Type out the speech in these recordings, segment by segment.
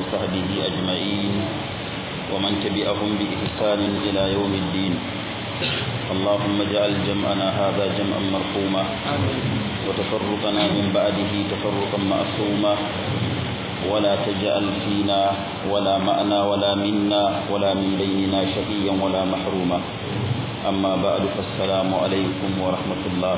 وصحبه أجمعين ومن تبعهم بإحسان إلى يوم الدين. اللهم اجعل جمعنا هذا جمعا مرحوما وتفرقنا من بعده تفرقا معصوما ولا تجعل فينا ولا معنا ولا منا ولا من بيننا شقيا ولا محروما. أما بعد فالسلام عليكم ورحمة الله.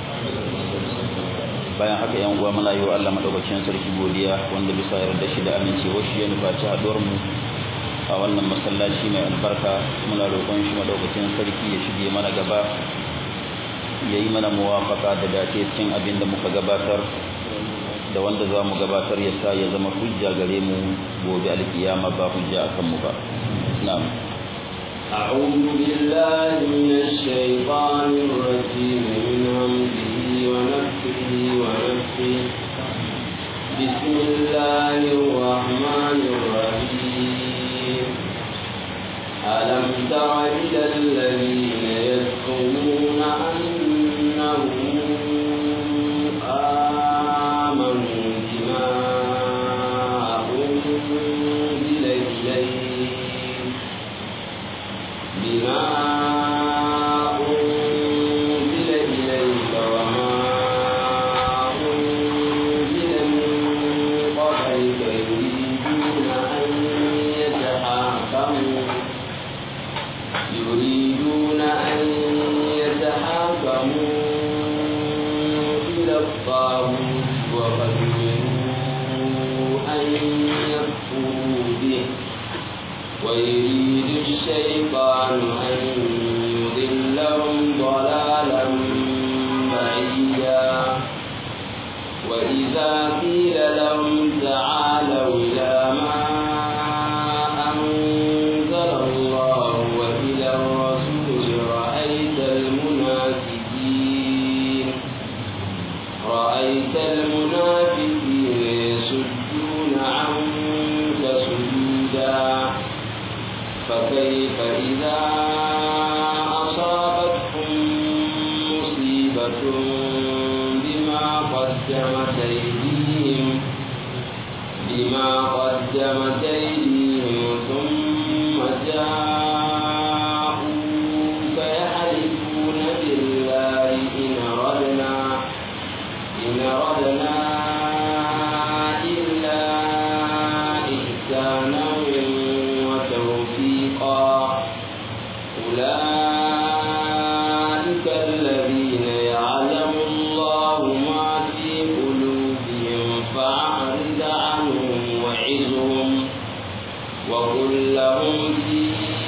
bayan haka yan uwa muna yi wa Allah madaukakin sarki godiya wanda bisa yarda shi da amincewa shi ya nufaci haduwar mu a wannan masallaci mai albarka. Muna roƙon shi madaukakin sarki ya shige mana gaba, yayi mana muwafaka da dace cikin abin da muka gabatar da wanda za mu gabatar ya sa ya zama hujja gare mu gobe alkiyama ba hujja akan mu ba. Na'am. أعوذ بالله من الشيطان الرجيم من همزه ونفسه ونفسه. بسم الله الرحمن الرحيم. ألم تر إلى الذين يزعمون أنهم آمنوا بما أنزل إليك وما أنزل من قبلك يريدون أن يتحاكموا إلى الطاغوت وقد أمروا أن يكفروا به ويريد الشيطان أن يضلهم ضلالا بعيدا. وإذا قيل لهم تعالوا إلى ما أنزل الله وإلى الرسول رأيت المنافقين يصدون عنك صدودا. فكيف إذا أصابتهم مصيبة بما قدمت أيديهم ثم جاءوك يحلفون بالله إن أردنا إلا إحسانا وتوفيقا. أولئك الذين يعلم الله ما في قلوبهم فأعرض عنهم وعظهم وقل لهم في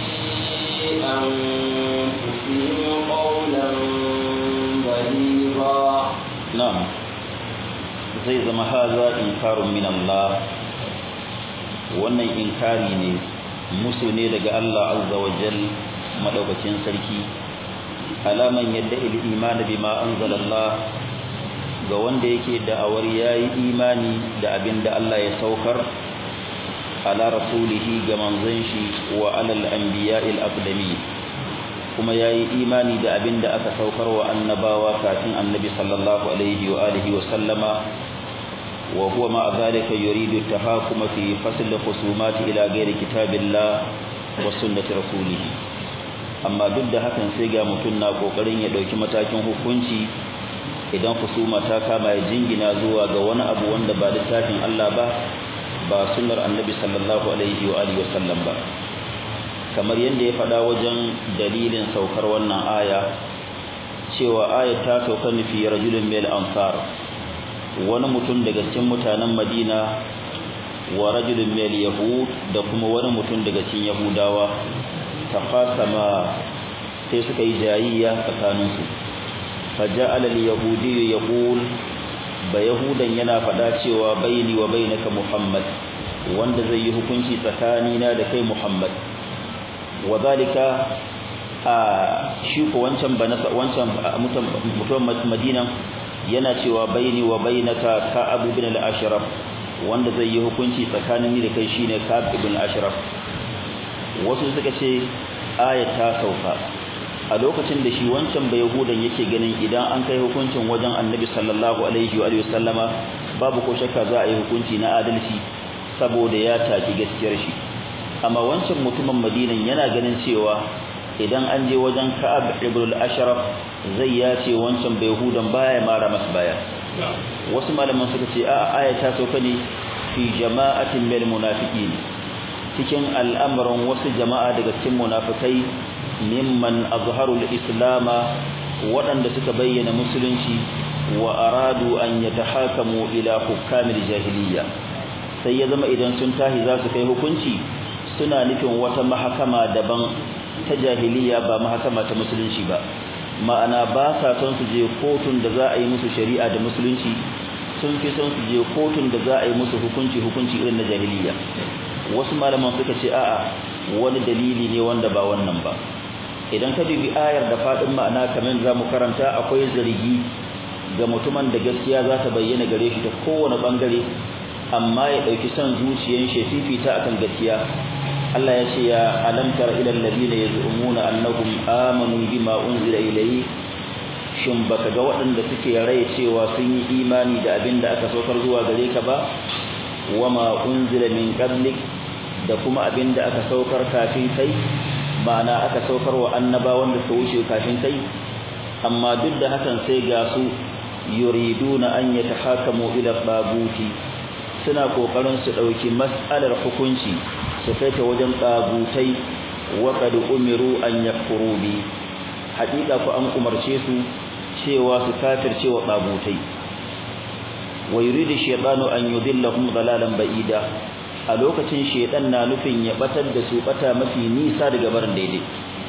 أنفسهم قولا بليغا. نعم. zai zama haza inkarun min Allah, wannan inkari ne, musu ne daga Allah azza wa jal madaukakin sarki. Alaman yadda al-iman bima anzalallah, ga wanda yake da'awar yayi imani da abinda Allah ya saukar ala rasulihi ga manzon shi wa alal anbiya'il aqdami, kuma yayi imani da abinda aka saukar wa annabawa kafin annabi sallallahu alaihi wa alihi wa sallama. وهو مع ذلك يريد التحاكم في فصل الخصومات إلى غير كتاب الله وسنة رسوله. amma duk da hakan sai ga mutum na kokarin ya dauki matakin hukunci idan husuma ta kama ya jingina zuwa ga wani abu wanda ba littafin Allah ba sunnar annabi sallallahu alaihi wa alihi wasallam ba. kamar yadda ya faɗa wajen dalilin saukar wannan aya cewa ayat ta sauka ne fi rajulun min al-ansar, wani mutum daga cikin mutanen Madina, wa rajulun min yahud, da kuma wani mutum daga cikin Yahudawa, taqasama sai suka yi jayayya tsakaninsu. Faja'ala al-yahudi yaqul, ba yahudan yana faɗa cewa baini wa bainaka Muhammad, wanda zai yi hukunci tsakanina da kai Muhammad. Wa zalika shi ko wancan mutum Madina yana cewa baini wa bainaka Ka'ab ibn al-Ashraf, wanda zai yi hukunci tsakanin ni da kai shine Ka'ab ibn al-Ashraf. Wasu suka ce ayat ta sauka a lokacin da shi wancan bai yahudan yake ganin idan an kai hukuncin wajen Annabi sallallahu alaihi wa sallama babu ko shakka za a yi hukunci na adalci, saboda ya taki gaskiyar shi. Amma wancan mutumin Madinan yana ganin cewa idan an je wajen Ka'ab ibn al-Ashraf zai yace wancan bai hudan baya mara masa baya. Wasu malaman suka ce a aya ta sauka ne fi jama'atin min munafiqin, cikin al'amuran wasu jama'a daga cikin munafikai mimman azharul islama, waɗanda suka bayyana musulunci wa aradu an yatahakamu ila hukamil jahiliya, sai ya zama idan sun tahi za su kai hukunci suna nufin wata mahakama daban ta jahiliya ba mahakama ta musulunci ba. Ma'ana ba sa son su je kotun da za a yi musu shari'a da musulunci, sun fi son su je kotun da za a yi musu hukunci irin na jahiliya. Wasu malaman suka ce a'a wani dalili ne wanda ba wannan ba. Idan ka dubi ayar da fadin ma'ana kamar zamu karanta, akwai zargi ga mutumin da gaskiya za ta bayyana gare shi ta kowane bangare, amma ya dauki son zuciyar shi fifita akan gaskiya. Allah ya ce ya alam tara ila alladhina yaz'umuna annahum amanu bima unzila ilayhi, shin baka ga waɗanda suke rai cewa sun yi imani da abin da aka saukar zuwa gare ka ba, wama unzila min qablik, da kuma abin da aka saukar kafin kai, ma'ana aka saukar wa annabawan da suka wuce kafin kai. Amma duk da hakan sai ga su yuriduna an yatahakamu ila baguti, suna kokarin su dauki mas'alar hukunci su kai ta wajen bagutai, wa qad umiru an yakfuru bi, haƙiƙa ku an umarce su cewa su kafirce wa bagutai. Wa yuridu shaytanu an yudillahum dalalan ba'ida, a lokacin shaytan na nufin ya batar da su bata mafi nisa daga barin daidai.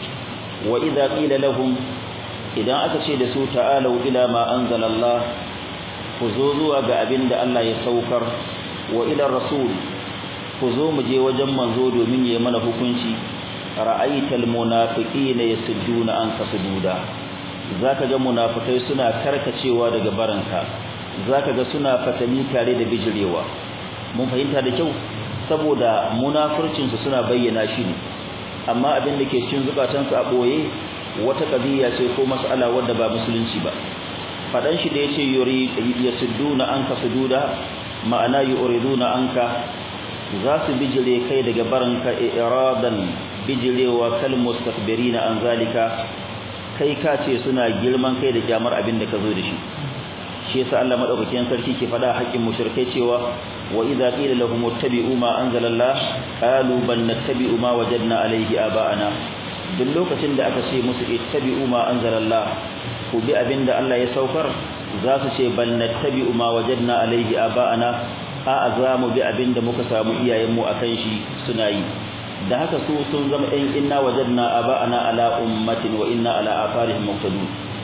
Wa idza qila lahum, idan aka ce da su ta'alu ila ma anzalallah, ku zo zuwa ga abinda Allah ya saukar, wa ila rasul, ku zo mu je wajen manzo domin yayi mana hukunci, ra'aital munafiqina yasudduna anka sududa, zaka ga munafikai suna karkacewa daga baranka, zaka ga suna fatani tare da bijirewa. Mun fahimta da kyau, saboda munafurcin su suna bayyana shi ne, amma abin da ke cikin zukatansu a boye wata qadiya ce ko mas'ala wadda ba musulunci ba. Fadan shi da yace yasudduna anka sududa, ma'ana yuriduna anka, za su bijire kai daga baranka iradan, bijirewa kal mustakbirina an zalika, kai ka ce suna girman kai da kyamar abin da ka zo da shi. Shi yasa Allah madaukakin sarki ke fada haƙin mushrikai cewa wa idza qila lahum ittabi'u ma anzalallah qalu bal nattabi'u ma wajadna alayhi aba'ana. Duk lokacin da aka ce musu ittabi'u ma anzalallah, ku bi abinda Allah ya saukar, za su ce bal nattabi'u ma wajadna alayhi aba'ana, a azamu bi abinda muka samu iyayenmu akan shi suna yi. Da haka su sun zama ɗan inna wajadna aba'ana ala ummatin wa inna ala atharihim muqtadun.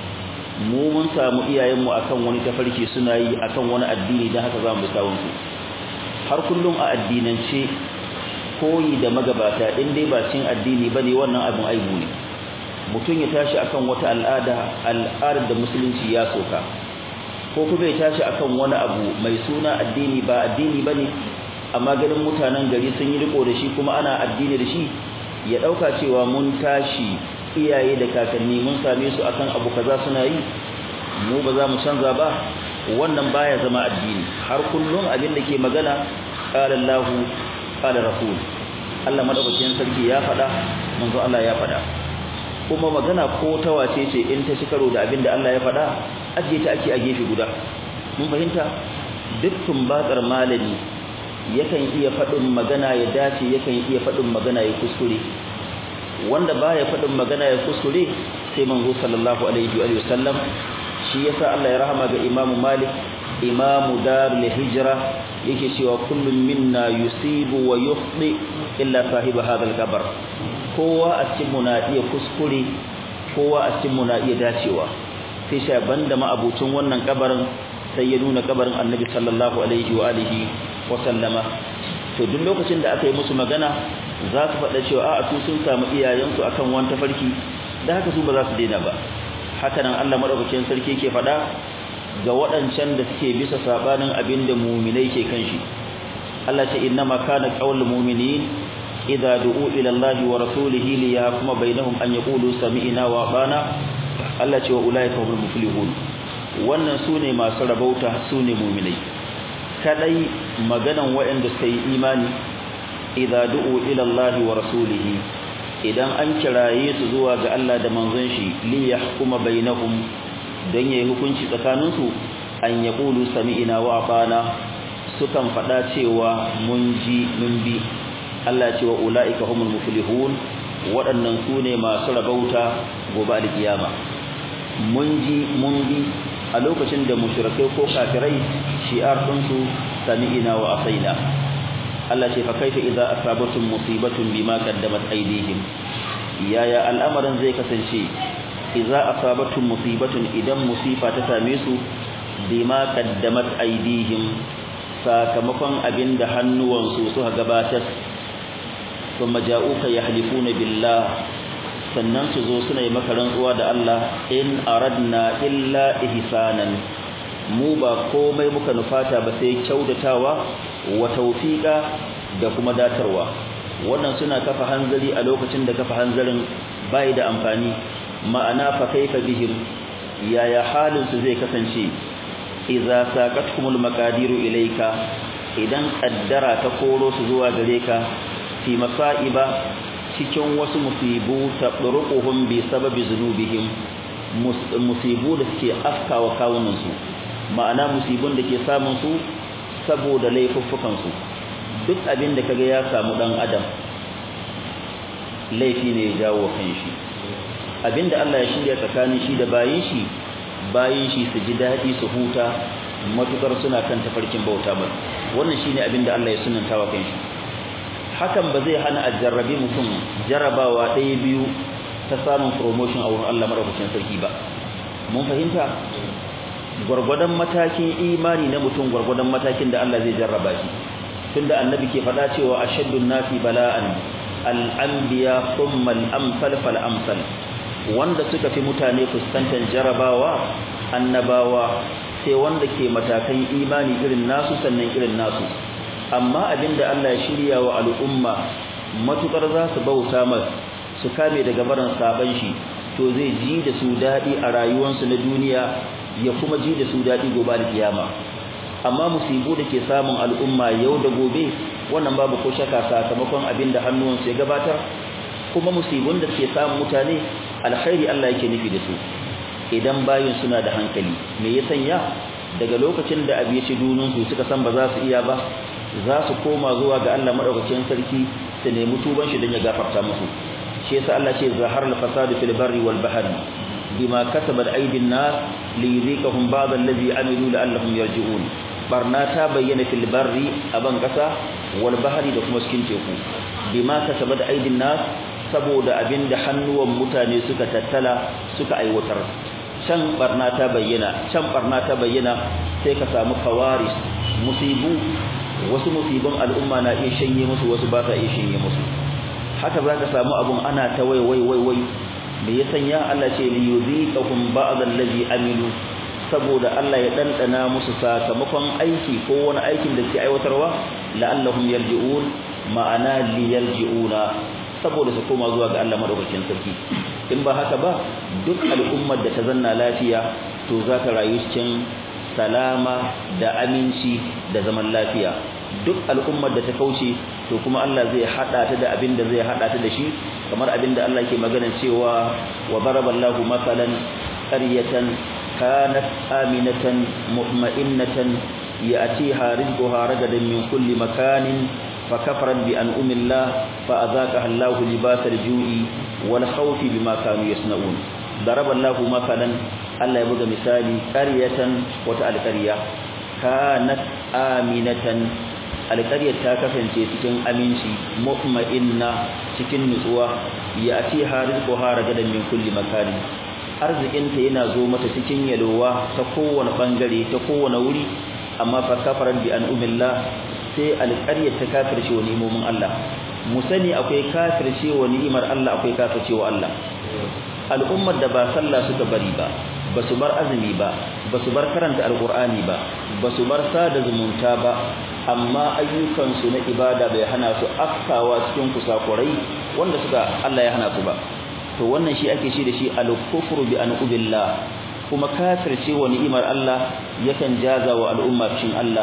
Mu mun samu iyayenmu akan wani tafarki suna yi, akan wani addini, da haka zamu bi sawun su. Har kullum a addinance koyi da magabata in dai ba cin addini bane, wannan abin aibu ne. Mutum ya tashi akan wata al'adar da musulunci ya soka, ko kuma ya tashi akan wani abu mai suna addini ba addini bane, amma ganin mutanen gari sun yi riko da shi kuma ana addini da shi, ya dauka cewa mun tashi iyaye da kakanni mun same su akan abu kaza suna yi, mu ba za mu canza ba, wannan baya zama addini. Har kullum abin da ke magana qala Allah qala rasul, Allah madaukakin sarki ya faɗa, manzo Allah ya faɗa. Kuma magana ko ta wace ce in ta ci karo da abin da Allah ya faɗa, ajiye ta ake a gefe guda. Mun fahimta, duk tumbatsar malami yakan iya faɗin magana ya dace, yakan iya faɗin magana ya kuskure. Wanda baya faɗin magana ya kuskure sai manzo sallallahu alaihi wa sallam. Shi yasa Allah ya rahama ga Imam Malik, Imam Darul Hijra, yake cewa kullum minna yusibu wa yukhti illa sahib hadha al-qabr. Kowa a cikin mu na iya kuskure, kowa a cikin mu na iya dacewa, sai sha banda ma abucin wannan kabarin, sai ya nuna kabarin Annabi sallallahu alaihi wa alihi wa sallama. To duk lokacin da aka yi musu magana, za su faɗa cewa a su sun samu iyayensu akan wani tafarki, da haka su ba za su daina ba. Haka nan Allah madaukakin sarki ke faɗa ga waɗancan da suke bisa sabanin abin da mu'minai ke kan shi. Allah ce innama kana qaulul mu'minin idza du'u ila Allah wa rasulihi li yahkuma bainahum an yaqulu sami'na wa ata'na. Allah ce wa ulaika humul muflihun. Wannan sune masu rabauta, sune mu'minai. kadai maganan waɗanda suka yi imani idza du'u ila Allah wa rasulihi idan an kiraye su zuwa ga Allah da manzon shi li yahkuma bainahum dan yayi hukunci tsakaninsu an yaqulu sami'na wa ata'na sukan fada cewa mun ji mun bi Allah ce wa ulaika humul muflihun waɗannan su ne masu rabauta gobe alkiyama mun ji mun bi a lokacin da mushrikai ko kafirai shi'ar ɗinsu sami'na wa asaina Allah ce fa kaifa idza asabatum musibatun bima qaddamat aydihim yaya al'amarin zai kasance idza asabatum musibatun idan musifa ta same su bima qaddamat aydihim sakamakon abinda hannuwansu suka gabatar kuma ja'uka yahlifuna billah sannan su zo suna yi maka rantsuwa da Allah in aradna illa ihsanan mu ba komai muka nufata ba sai kyautatawa wa tawfiqa da kuma datarwa wannan suna kafa hanzari a lokacin da kafa hanzarin bai da amfani ma'ana fa kaifa bihim yaya halin su zai kasance idza saqatkumul maqadiru ilayka idan kaddara ta koro su zuwa gare ka fi masaiba cikin wasu musibu tabruquhum bi sababi zunubihim musibu da suke afkawa kawunan su ma'ana musibun da ke samun su saboda laifuffukan su duk abin da kaga ya samu dan adam laifi ne ya jawo kanshi abinda Allah ya shirya tsakanin shi da bayin shi su ji dadi su huta matukar suna kan tafarkin bauta ba wannan shine abinda Allah ya sunanta wa kanshi hakan ba zai hana ajarrabi mutum jarabawa ɗaya biyu ta samun promotion a wurin Allah madaukakin sarki ba mun fahimta gurgurdan matakin imani na mutum gurgurdan matakin da Allah zai jarraba shi tunda annabi ke faɗa cewa ashaddun nasi bala'an al-anbiya thumma al-amsal fal-amsal wanda suka fi mutane fuskantar jarabawa annabawa sai wanda ke matakan imani irin nasu sannan irin nasu amma abinda Allah ya shirya wa al'umma matukar za su bauta masa su kame daga barin saban shi to zai ji da su dadi a rayuwarsu na duniya ya kuma ji da su dadi gobe da kiyama amma musibu da ke samun al'umma yau da gobe wannan babu ko shaka sakamakon abinda hannuwansu ya gabatar kuma musibun da ke samun mutane alkhairi Allah yake nufi da su idan bayin suna da hankali me ya sanya daga lokacin da abi ya ci dunun su suka san ba za su iya ba za su koma zuwa ga Allah madaukakin sarki su nemi tuban shi dan ya gafarta musu shi yasa Allah ce zahar al-fasad fil barri wal bahri bima kasabat aydin nas liyuziqahum ba'd allazi amilu la'allahum yarji'un barna ta bayyana fil barri aban kasa wal bahri da kuma cikin teku bima kasabat aydin nas saboda abinda hannuwan mutane suka tattala suka aiwatar can barna ta bayyana sai ka samu kawaris musibu wasu musibin al'umma na iya shanye musu wasu ba sa iya shanye musu haka zaka samu abun ana ta wai me ya sanya Allah ce li yuziqahum ba'd allazi amilu saboda Allah ya dandana musu sakamakon aiki ko wani aikin da suke aiwatarwa la'allahum yarji'un ma'ana li yarji'una saboda su koma zuwa ga Allah madaukakin sarki in ba haka ba duk al'ummar da ta zanna lafiya to za ta rayu cikin salama da aminci da zaman lafiya duk al'ummar da ta kauce to kuma Allah zai hada ta da abin da zai hada ta da shi kamar abin da Allah ke magana cewa wa daraballahu masalan qaryatan kanat aminatan mutma'innatan ya'tiha rizquha ragadan min kulli makanin فكفرت بأنعم الله فأذاقها الله لباس الجوع والخوف بما كانوا يصنعون ضرب الله مثلا الله يبغى مثالي قرية وتالقرية كانت آمنة القرية تكفن cikin aminci mutma'inna cikin nutsuwa ya'tiha rizquha ragadan min kulli makanin arzikinta yana zo mata cikin yalwa ta kowane bangare ta kowane wuri amma fa kafaran bi an'umillah sai alƙaryar ta kafirce wa ni'imomin Allah mu sani akwai kafirce wa ni'imar Allah akwai kafirce wa Allah al'ummar da ba sallah suka bari ba basu bar azumi ba basu bar karanta alqur'ani ba basu bar sada zumunta ba amma ayyukan su na ibada bai hana su afkawa cikin kusakurai wanda suka Allah ya hana su ba to wannan shi ake shi da shi al-kufru bi an'ubillah kuma kafirce wa ni'imar Allah yakan jaza wa al'umma cikin Allah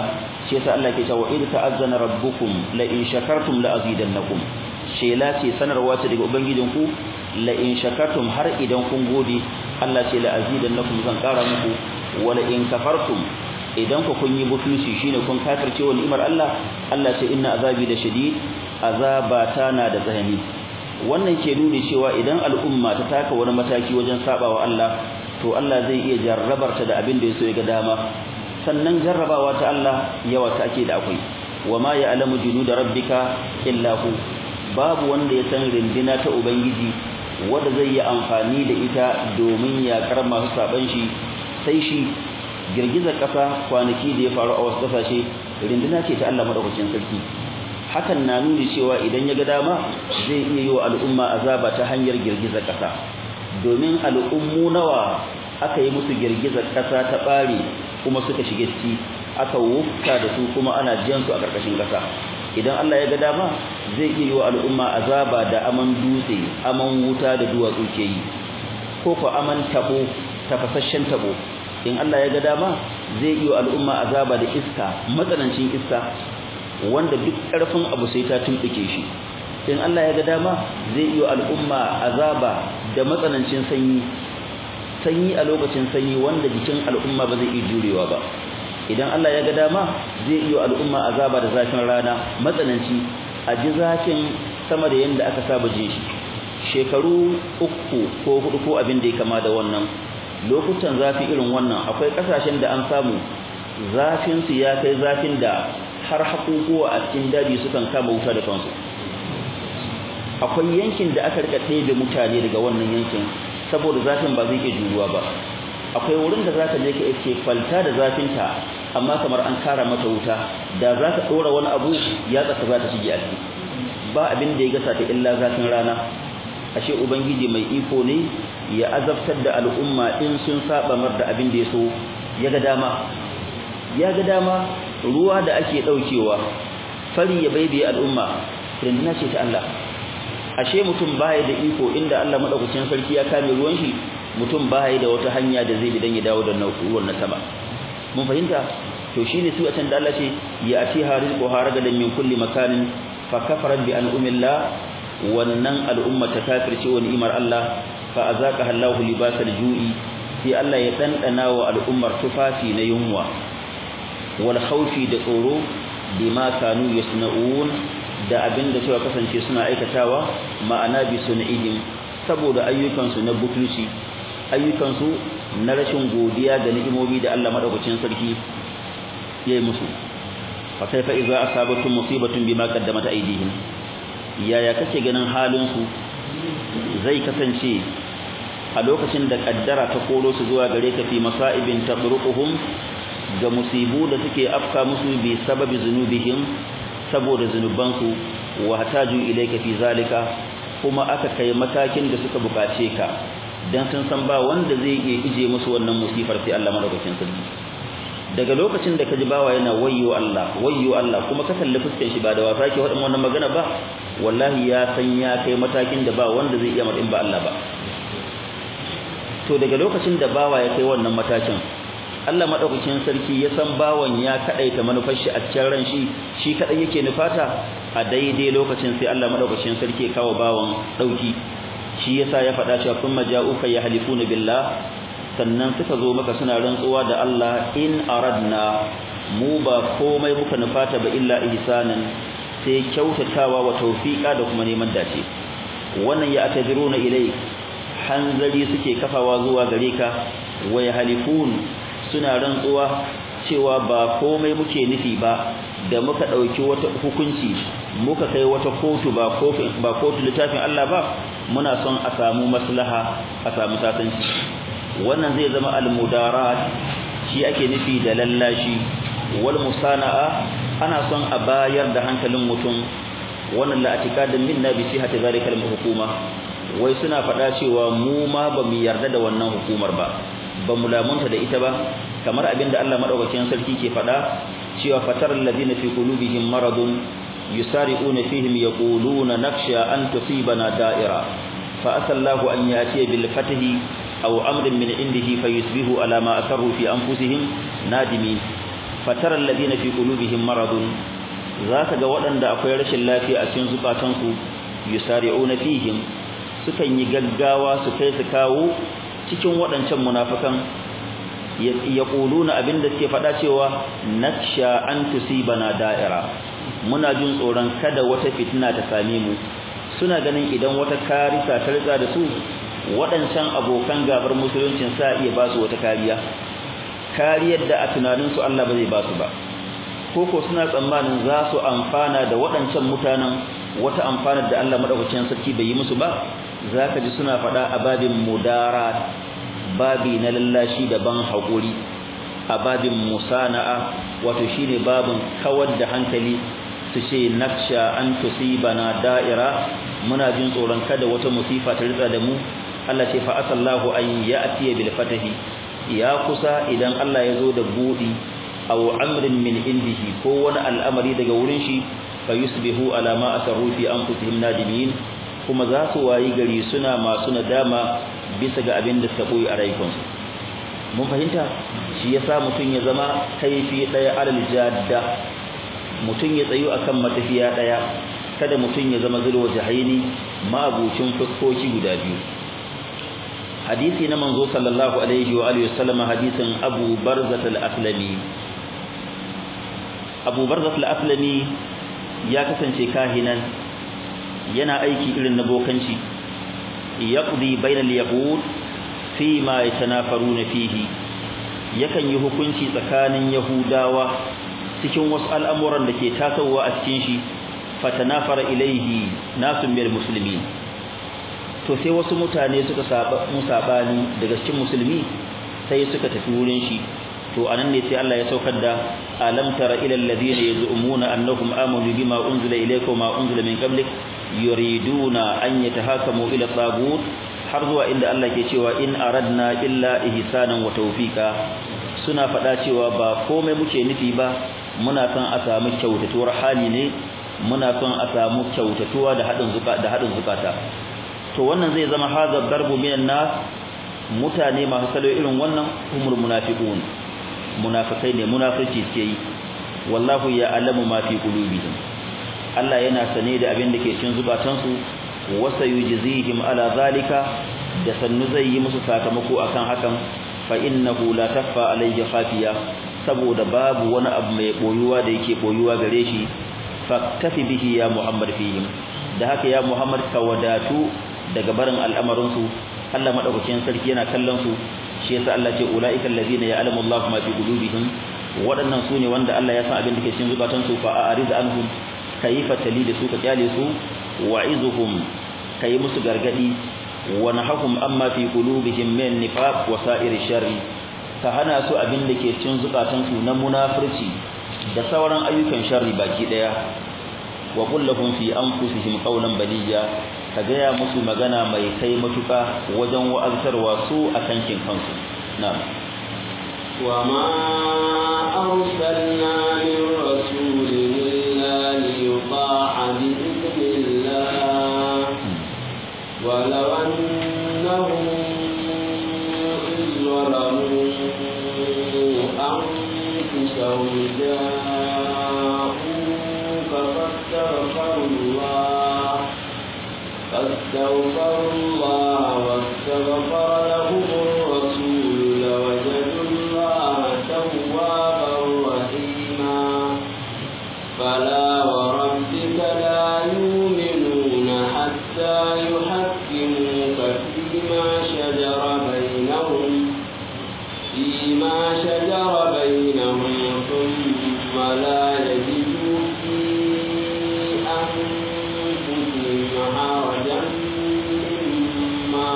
shi yasa Allah ke cewa in ta'azzana rabbukum la in shakartum la azidannakum shela ce sanarwa ce daga ubangijinku la in shakartum har idan kun gode Allah ce la azidannakum zan kara muku wala in kafartum idan ku kun yi butulci shine kun kafirce wa ni'imar Allah Allah ce inna azabi da shadid azabata na da tsanani wannan ke nuni cewa idan al'umma ta taka wani mataki wajen sabawa Allah to Allah zai iya jarrabarta da abin da yaso ya ga dama sannan jarrabawa ta Allah yawa ta ake da akwai wama ya'lamu junuda rabbika illa hu babu wanda ya san rindina ta ubangiji wanda zai yi amfani da ita domin ya karma su saban shi sai shi girgizar kasa kwanaki da ya faru a wasu kasashe rindina ce ta Allah madaukakin sarki hakan na nuni cewa idan ya ga dama zai iya yi wa al'umma azaba ta hanyar girgizar kasa domin al'ummu nawa aka yi musu girgizar kasa ta bare kuma suka shige ciki aka wufta da su kuma ana jan su a karkashin kasa idan Allah ya ga dama zai iya yi wa al'umma azaba da aman dutse aman wuta da duwatsu ke yi ko ko aman tabo tafasasshen tabo in Allah ya ga dama zai iya wa al'umma azaba da iska matsanancin iska wanda duk ƙarfin abu sai ta tumbuke shi in Allah ya ga dama zai iya wa al'umma azaba da matsanancin sanyi a lokacin sanyi wanda jikin al'umma ba zai iya jurewa ba idan Allah ya ga dama zai iya al'umma azaba da zafin rana matsananci a ji zafin sama da yanda aka saba jin shi shekaru 3 ko 4 ko abin da ya kama da wannan lokutan zafi irin wannan akwai kasashen da an samu zafin su ya kai zafin da har hakukuwa a cikin daji sukan kama wuta da kansu akwai yankin da aka rika ɗebe mutane daga wannan yankin saboda zafin ba zai iya juruwa ba akwai wurin da zaka je ka iske falta da zafinta amma kamar an kara mata wuta da zaka dora wani abu ya tsaka za ta shige a ciki ba abin da ya gasa ta illa zafin rana ashe ubangiji mai iko ne ya azabtar da al'umma in sun saba mar da abin da ya so ya ga dama ruwa da ake daukewa fari ya baibaye al'umma rinduna ce ta Allah ashe mutum baya da iko inda Allah madaukakin sarki ya kame ruwan shi mutum baya da wata hanya da zai bi dan ya dawo da ruwan na sama mun fahimta to shine su a can da Allah ce ya ati harizqu haragadan min kulli makanin fa kafarat bi an'amillah wannan al'umma ta kafirce wa ni'imar Allah fa azaqaha Allahu libasal ju'i sai Allah ya dandana wa al'ummar tufafi na yunwa wal khawfi da tsoro bima kanu yasna'un da abinda suka kasance suna aikatawa ma'ana bi sun'ihim saboda ayyukansu na butulci ayyukansu na rashin godiya ga ni'imomi da Allah madaukakin sarki yayi musu fa kaifa idza asabatum musibatun bima qaddamat aydihim yaya kake ganin halin su zai kasance a lokacin da kaddara ta koro su zuwa gare ka fi masaibin tadruquhum ga musibu da suke afka musu bi sababi zunubihim saboda zunubansu wa hataju ilayka fi zalika kuma aka kai matakin da suka bukace ka dan sun san ba wanda zai iya ije musu wannan musifar sai Allah madaukakin sarki daga lokacin da kaji bawa yana wayyo Allah kuma ka kalli fuskar shi ba da wasa ke wadin wannan magana ba wallahi ya san ya kai matakin da ba wanda zai iya madin ba Allah ba to daga lokacin da bawa ya kai wannan matakin Allah madaukakin sarki ya san bawan ya kadaita manufar shi a cikin ran shi kadai yake nufata a daidai lokacin sai Allah madaukakin sarki ya kawo bawan dauki shi yasa ya faɗa cewa kuma ja'uka yahlifuna billah sannan suka zo maka suna rantsuwa da Allah in aradna mu ba komai muka nufata ba illa ihsanan sai kyautatawa wa tawfiqa da kuma neman dace wannan ya atadruna ilai hanzari suke kafawa zuwa gare ka wa yahlifun suna rantsuwa cewa ba komai muke nufi ba da muka dauki wata hukunci muka kai wata kotu ba kotu littafin Allah ba muna son a samu maslaha a samu sasanci wannan zai zama al-mudarat shi ake nufi da lallashi wal musana'a ana son a bayar da hankalin mutum wannan la atikadin minna bi sihhati zalika al-hukuma wai suna faɗa cewa mu ma ba mu yarda da wannan hukumar ba mu lamunta da ita ba kamar abinda Allah madaukakin sarki ke faɗa cewa fatar alladhina fi qulubihim maradun yusari'una fihim yaquluna nakhsha an tusibana da'ira fa asallahu an yati bil fatahi aw amrin min indihi fayusbihu ala ma asarru fi anfusihim nadimin fatara alladhina fi qulubihim maradun zaka ga waɗanda akwai rashin lafiya a cikin zukatansu yusari'una fihim sukan yi gaggawa su kai su kawo cikin waɗancan munafikan yaquluna abinda suke faɗa cewa naksha an tusibana da'ira muna jin tsoron kada wata fitina ta same mu suna ganin idan wata karisa ta riga da su waɗancan abokan gabar musuluncin sa iya ba su wata kariyar da a tunanin su Allah ba zai ba su ba koko suna tsammanin za su amfana da waɗancan mutanen wata amfanar da Allah madaukakin sarki bai yi musu ba zaka ji suna faɗa a babin mudarat babi na lallashi da ban haƙuri a babin musana'a wato shine babin kawar da hankali su ce naksha an tusibana da'ira muna jin tsoron kada wata musifa ta ritsa da mu Allah ce fa asallahu an ya'tiya bil fatahi ya kusa idan Allah ya zo da budi aw amrin min indihi ko wani al'amari daga wurin shi fa yusbihu ala ma asarru fi anfusihim nadimin kuma za su wayi gari suna masu nadama bisa ga abin da suka koyi a rayukansu mun fahimta shi yasa mutun ya zama kaifi daya alal jadda mutun ya tsayu akan matafiya daya kada mutun ya zama zulwa jahaini mabucin fuskoki guda biyu hadisi na manzo sallallahu alaihi wa alihi wasallam hadisin Abu Barzah al-Aslami Abu Barzah al-Aslami ya kasance kahinan yana aiki irin na bokanci yaqdi bainal yahud fi ma yatanafaruna fihi yakan yi hukunci tsakanin yahudawa cikin wasu al'amuran da ke tasowa a cikin shi fatanafara ilaihi nasun bil muslimin to sai wasu mutane suka musabani daga cikin musulmi sai suka tafi wurin shi to anan ne sai Allah ya saukar da alam tara ila alladhina yaz'umuna annahum amanu bima unzila ilaykum ma unzila min qablik yuriduna an yatahakamu ila tagut har zuwa inda Allah ke cewa in aradna illa ihsanan wa tawfika suna faɗa cewa ba komai muke nufi ba muna son a samu kyautatuwar hali ne muna son a samu kyautatuwa da hadin zukata to wannan zai zama hadha darbu minan nas mutane masu salo irin wannan humul munafiqun munafikai ne munafiki suke yi wallahu ya'lamu ma fi qulubihim Allah yana sane da abin da ke cikin zukatansu wasa yujzihim ala zalika da sannu zai yi musu sakamako akan hakan fa innahu la takhfa alayhi khafiya saboda babu wani abu mai boyuwa da yake boyuwa gare shi faktafi bihi ya Muhammad fihim da haka ya Muhammad ka wadatu daga barin al'amarin su Allah madaukakin sarki yana kallon su shi yasa Allah ce ulaika allazina ya'lamu Allahu ma fi qulubihim wadannan sune wanda Allah ya san abin da ke cikin zukatan su fa a'rid anhum kayfa tali da su ka kyale su wa'izuhum kai musu gargadi wa nahum amma fi qulubihim min nifaq wa sa'ir sharri ka hana su abin da ke cikin zukatan su na munafirci da sauran ayyukan sharri baki daya wa qul lahum fi anfusihim qawlan baliyya ka gaya musu magana mai kai matuka wajen wa'azarwa su akan kin kansu na'am wa ma arsalna min rasulin illa liyuta'a bi idhnillah wa law annahum izlamu anfusahum فاستغفروا الله واستغفر لهم الرسول لوجدوا الله توابا رحيما فلا وربك لا يؤمنون حتى يحكموك فيما شجر بينهم ثم لا يجدوا في أنفسهم حرجا مما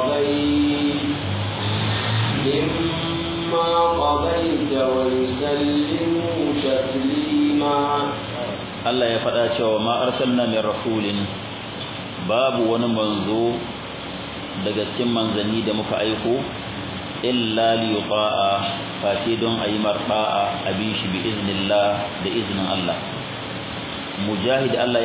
قضيت ويسلموا تسليما Allah ya faɗa cewa ma arsalna min rasulin babu wani manzo daga cikin manzanni da muka aiko illa li yuta'a fati don ayi marfa'a abi shi bi iznillah da iznin Allah mujahid Allah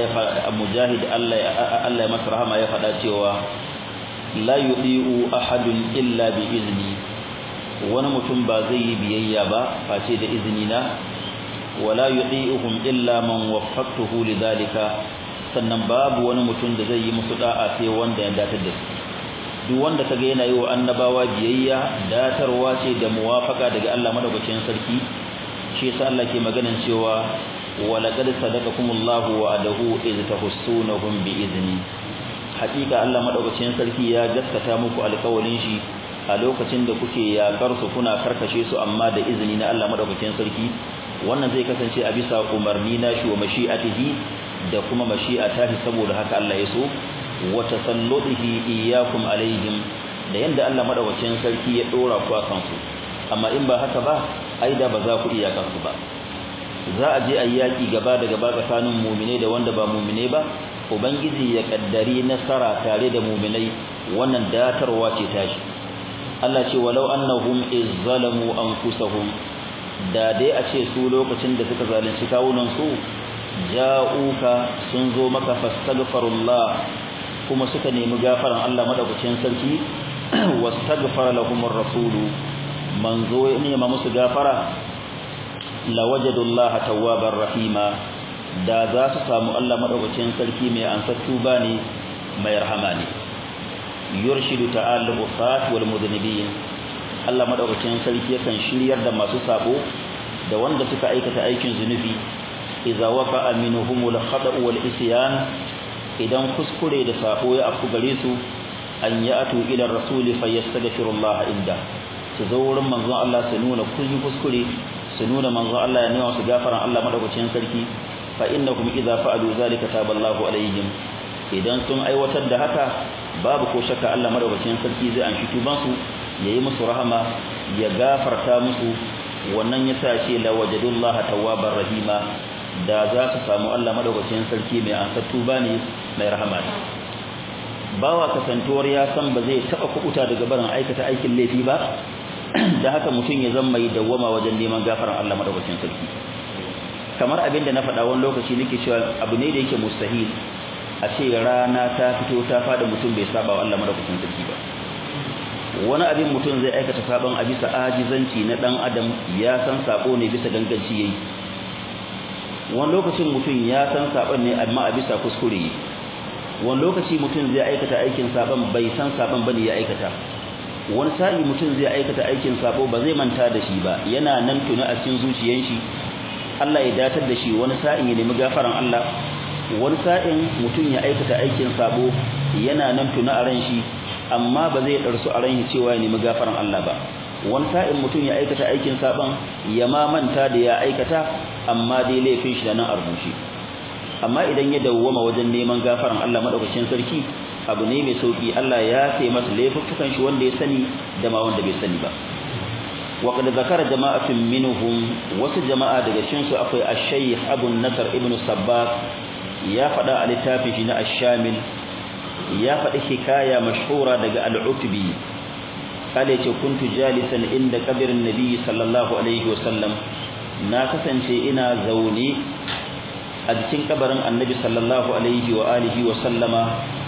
ya masa rahama ya faɗa cewa la yudi'u ahadun illa bi izni wani mutum ba zai yi biyayya ba face da izini na wala yudi'uhum illa man waffaqtuhu lidhalika sannan babu wani mutum da zai yi musu da'a sai wanda ya datar da su duk wanda kaga yana yi wa annabawa biyayya datarwa ce da muwafaka daga Allah madaukakin sarki shi yasa Allah ke maganan cewa walaqad sadaqakumullahu wa'adahu iz tahussunahum bi'izni hakika Allah madaukakin sarki ya gaskata muku alƙawarin shi a lokacin da kuke yakar su kuna karkashe su amma da izini na Allah madaukakin sarki wannan zai kasance a bisa umarni na shi wa mashi'atihi da kuma mashi'atahi saboda haka Allah ya so wa tasalludihi iyyakum alaihim da yanda Allah madaukakin sarki ya dora ku akan su amma in ba haka ba ai da ba za ku iya kansu ba za a je ayyaki gaba da gaba tsakanin mu'mine da wanda ba mu'mine ba ubangiji ya kaddari nasara tare da mu'minai wannan datarwa ce tashi Allah ce walau annahum izzalamu anfusahum da dai a ce su lokacin da suka zalunci kawunan su ja'uka sun zo maka fastaghfirullah kuma suka nemi gafaran Allah madaukakin sarki wastaghfara lahumur rasulu manzo ne ma musu gafara lawajadullaha tawwabar rahima da za su samu Allah madaukakin sarki mai ansar tuba ne mai rahama ne yurshidu ta'ala al-usat wal mudnibin Allah madaukakin sarki yakan shiryar da masu sabo da wanda suka aikata aikin zunubi idza waqa'a minhumul khata' wal isyan idan kuskure da sabo ya afku gare su an ya'tu ila ar-rasul fayastaghfirullah inda su zo wurin manzon Allah su nuna kuskure su nuna manzon Allah ya nema su gafaran Allah madaukakin sarki fa innakum idza fa'alu zalika taballahu alaihim idan sun aiwatar da haka babu ko shakka Allah madaukakin sarki zai anshi tuban su yayi musu rahama ya gafarta musu wannan yasa ce la wajadullaha tawwabar rahima da za su samu Allah madaukakin sarki mai ansa tuba ne mai rahama ne bawa kasantuwar ya san ba zai taba kubuta daga barin aikata aikin laifi ba da haka mutum ya zama mai dawwama wajen neman gafaran Allah madaukakin sarki kamar abinda na faɗa wani lokaci nake cewa abu ne da yake mustahil a ce rana ta fito ta fada mutum bai saba wa Allah madaukakin sarki ba wani abin mutum zai aikata saban a bisa ajizanci na dan adam ya san sabo ne bisa ganganci yayi wani lokacin mutum ya san saban ne amma a bisa kuskure wani lokaci mutum zai aikata aikin saban bai san saban bane ya aikata wani sa'i mutum zai aikata aikin sabo ba zai manta da shi ba yana nan tuna a cikin zuciyar shi Allah ya datar da shi wani sa'in ya nemi gafaran Allah wani sa'in mutum ya aikata aikin sabo yana nan tuna a ran shi amma ba zai darsu a ran shi cewa ya nemi gafaran Allah ba wani sa'in mutum ya aikata aikin saban ya ma manta da ya aikata amma dai laifin shi da nan a rubuce amma idan ya dawwama wajen neman gafaran Allah madaukakin sarki abu ne mai sauki Allah ya sai masa laifukan shi wanda ya sani da ma wanda bai sani ba wa qad zakara jama'atun minhum wasu jama'a daga cikin su akwai ash-shaykh Abu Nasr ibn Sabbaq ya fada a littafin shi na ash-shamil ya fadi hikaya mashhura daga al-Utbi kale ce kuntu jalisan inda kabarin nabi sallallahu alaihi wasallam na kasance ina zaune a cikin kabarin annabi sallallahu alaihi wa alihi wa sallama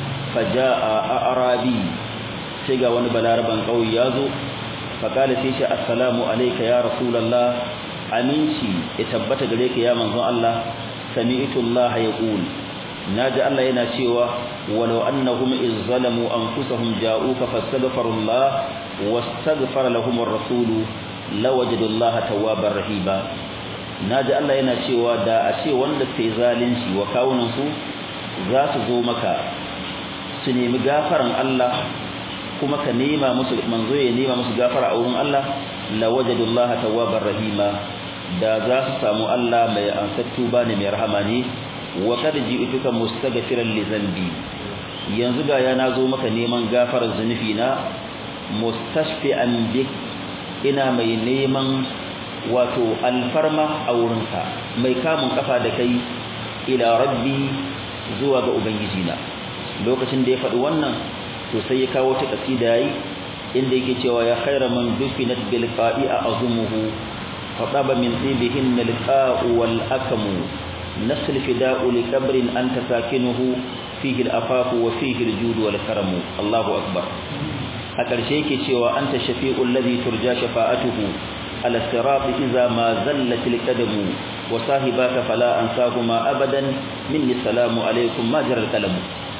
faja'a arabi sai ga wani balaraban kauye yazo fakala sai shi assalamu alayka ya rasulullah aminci ya tabbata gare ka ya manzon Allah sami'tu Allah yaqul naji Allah yana cewa walau annahum izzalamu anfusahum ja'uka fastaghfirullah wastaghfara lahum ar-rasul lawajadu Allah tawwabar rahiba naji Allah yana cewa da a ce wanda sai zalunci wa kawunan su za su zo maka su nemi gafaran Allah kuma ka nema musu manzo ya nema musu gafara a wurin Allah lawajadullaha tawwabar rahima da za su samu Allah mai ansattu bane mai rahama ne wa kad ji'tuka mustaghfiran li dhanbi yanzu ga ya nazo maka neman gafarar zunubi na mustashfi'an bik ina mai neman wato alfarma a wurinka mai kamun kafa da kai ila rabbi zuwa ga ubangijina lokacin da ya faɗi wannan to sai ya kawo ta kasida yi inda yake cewa ya khaira man dufinat bil qa'i azumuhu fataba min tibihin liqa'u wal akamu nasl fida'u li qabrin anta sakinuhu fihi al afafu wa fihi al jud wal karamu Allahu akbar a ƙarshe yake cewa anta shafi'ul ladhi turja shafa'atuhu ala sirat idza ma zallat al-qadamu wa sahibaka fala ansahuma abadan minni salamu alaykum ma jara al-qalam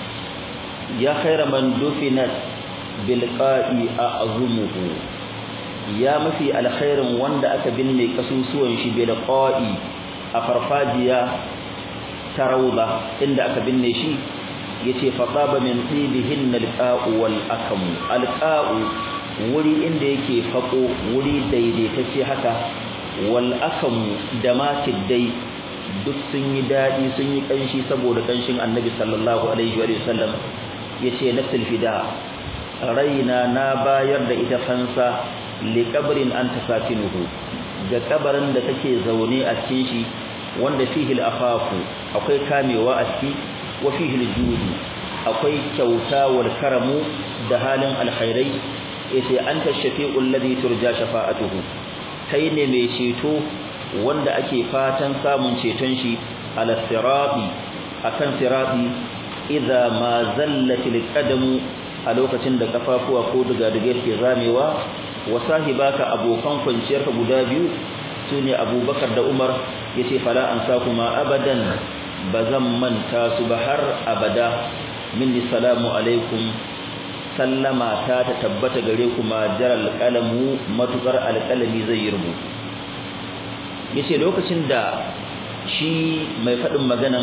ya khayra man dufinat bil qa'i a'zumuhu ya mafi alkhairin wanda aka binne kasusuwan shi bil qa'i a farfajiya ta rauda inda aka binne shi yace fataba min tibihin alqa'u wal akam alqa'u wuri inda yake fako wuri daidaitacce haka wal akam da ma kiddai duk sun yi dadi sun yi kanshi saboda kanshin annabi sallallahu alaihi wa sallam yace nafsul fida raina na bayar da ita fansa li qabrin anta sakinuhu ga kabarin da kake zaune a cikin shi wanda fihi al-afafu akwai kamewa a ciki wa fihi al-judu akwai kyauta wal karamu da halin alkhairai yace anta shafi'ul ladhi turja shafa'atuhu kai ne mai ceto wanda ake fatan samun ceton shi ala sirati akan sirati idza ma zallatil qadamu a lokacin da kafafuwa ko daga ke zamewa wa sahibaka abokan kwanciyarka guda biyu sune Abubakar da Umar yace fala ansakuma abadan bazan manta su ba har abada minni salamu alaikum sallama ta tabbata gare ku ma jaral qalamu matukar alqalami zai yirbu yace lokacin da shi mai fadin maganan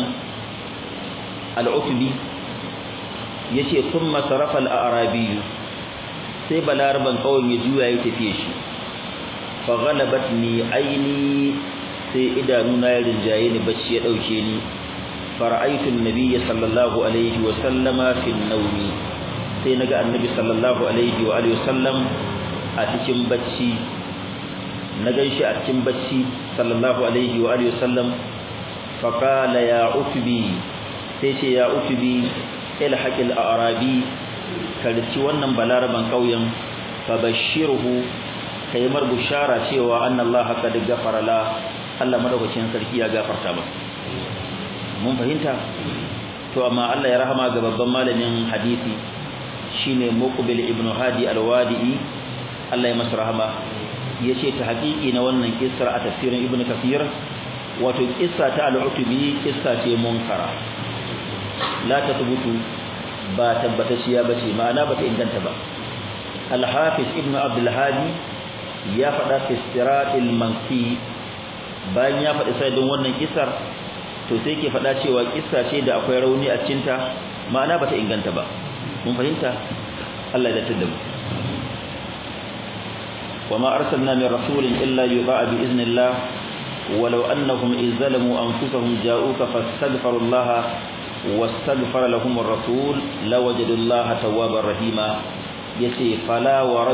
al-utbi yace kuma sarafa al-arabi sai balarban kawai ya juya ya tafiye shi fa ghalabatni aini sai idanuna ya rinjaye ni bacci ya dauke ni fara'aytu an-nabiy sallallahu alaihi wa sallama fi an-nawmi sai naga annabi sallallahu alaihi wa alihi wasallam a cikin bacci na ganshi a cikin bacci sallallahu alaihi wa alihi wasallam fa qala ya utbi sai ce ya utbi ilhaqil a'rabi karci wannan balaraban kauyen fa bashirhu kaymar bushara cewa annallaha qad ghafara la Allah madaukakin sarki ya gafarta masa mun fahimta to amma Allah ya rahama ga babban malamin hadisi shine Muqbil ibn Hadi al-Wadi'i Allah ya masa rahama yace ta haƙiƙi na wannan kissa a tafsirin Ibn Kathir wato kissa ta al-Utbi kissa ce munkara la tathbutu ba tabbatacciya bace ma'ana bata inganta ba al-Hafiz Ibn Abdul Hadi ya faɗa fi istiratil mansi bayan ya faɗi sai don wannan kissar to sai ke faɗa cewa kissa ce da akwai rauni a cikin ta ma'ana bata inganta ba mun fahimta Allah ya tada mu wama arsalna min rasulin illa yuba'a bi iznillah walau annahum izzalamu anfusahum ja'uka fastaghfirullaha wastaghfara lahum ar-rasul lawajadullaha tawwabar rahima yace fala wa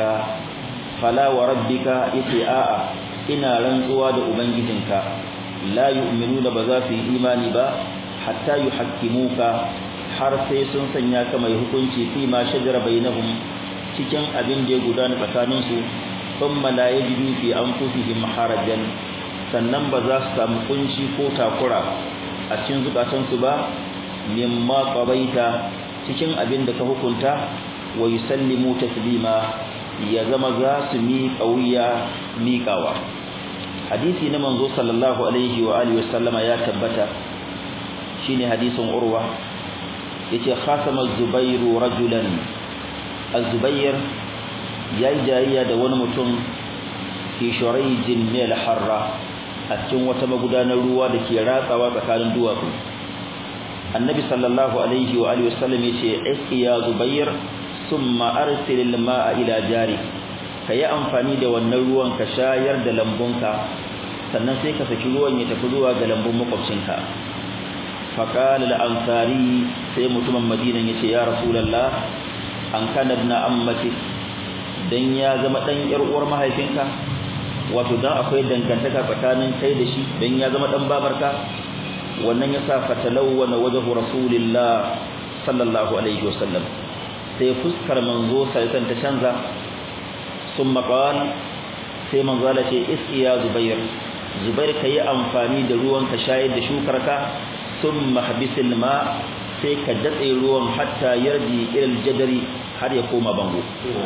rabbika yace a'a ina rantsuwa da ubangijinka la yu'minuna ba za su yi imani ba hatta yuhakkimuka har sai sun sanya ka mai hukunci fi ma shajara bainahum cikin abin da ya gudana tsakanin su thumma la yajidu fi anfusihim harajan sannan ba za su samu kunci ko takura a cikin zukatan su ba mimma qabaita cikin abin da ka hukunta wa yusallimu taslima ya zama za su mi kauya miƙawa hadisi na manzo sallallahu alaihi wa alihi wasallama ya tabbata shine hadisin urwa yace khasama az-zubair rajulan az-zubair yayi jayayya da wani mutum fi shurayjin min al-harra a cikin wata magudanar ruwa da ke ratsawa tsakanin duwatsu annabi sallallahu alaihi wa alihi wasallam yace iski ya zubair summa arsil al-ma'a ila jari kayi amfani da wannan ruwan ka shayar da lambunka sannan sai ka saki ruwan ya tafi zuwa ga lambun makwabcinka faqala al-ansari sai mutumin madina yace ya rasulullah an kana ibn ammati dan ya zama dan yar uwar mahaifinka wato dan akwai dangantaka tsakanin kai da shi dan ya zama dan babarka wannan yasa fatalawwana wajhu rasulillah sallallahu alaihi wasallam sai fuskar manzo sai ta canza summa qala sai manzo Allah ce iskiya zubair kai amfani da ruwan ka shayar da shukarka summa habisil ma sai ka datse ruwan hatta yarji ila aljadari har ya koma bango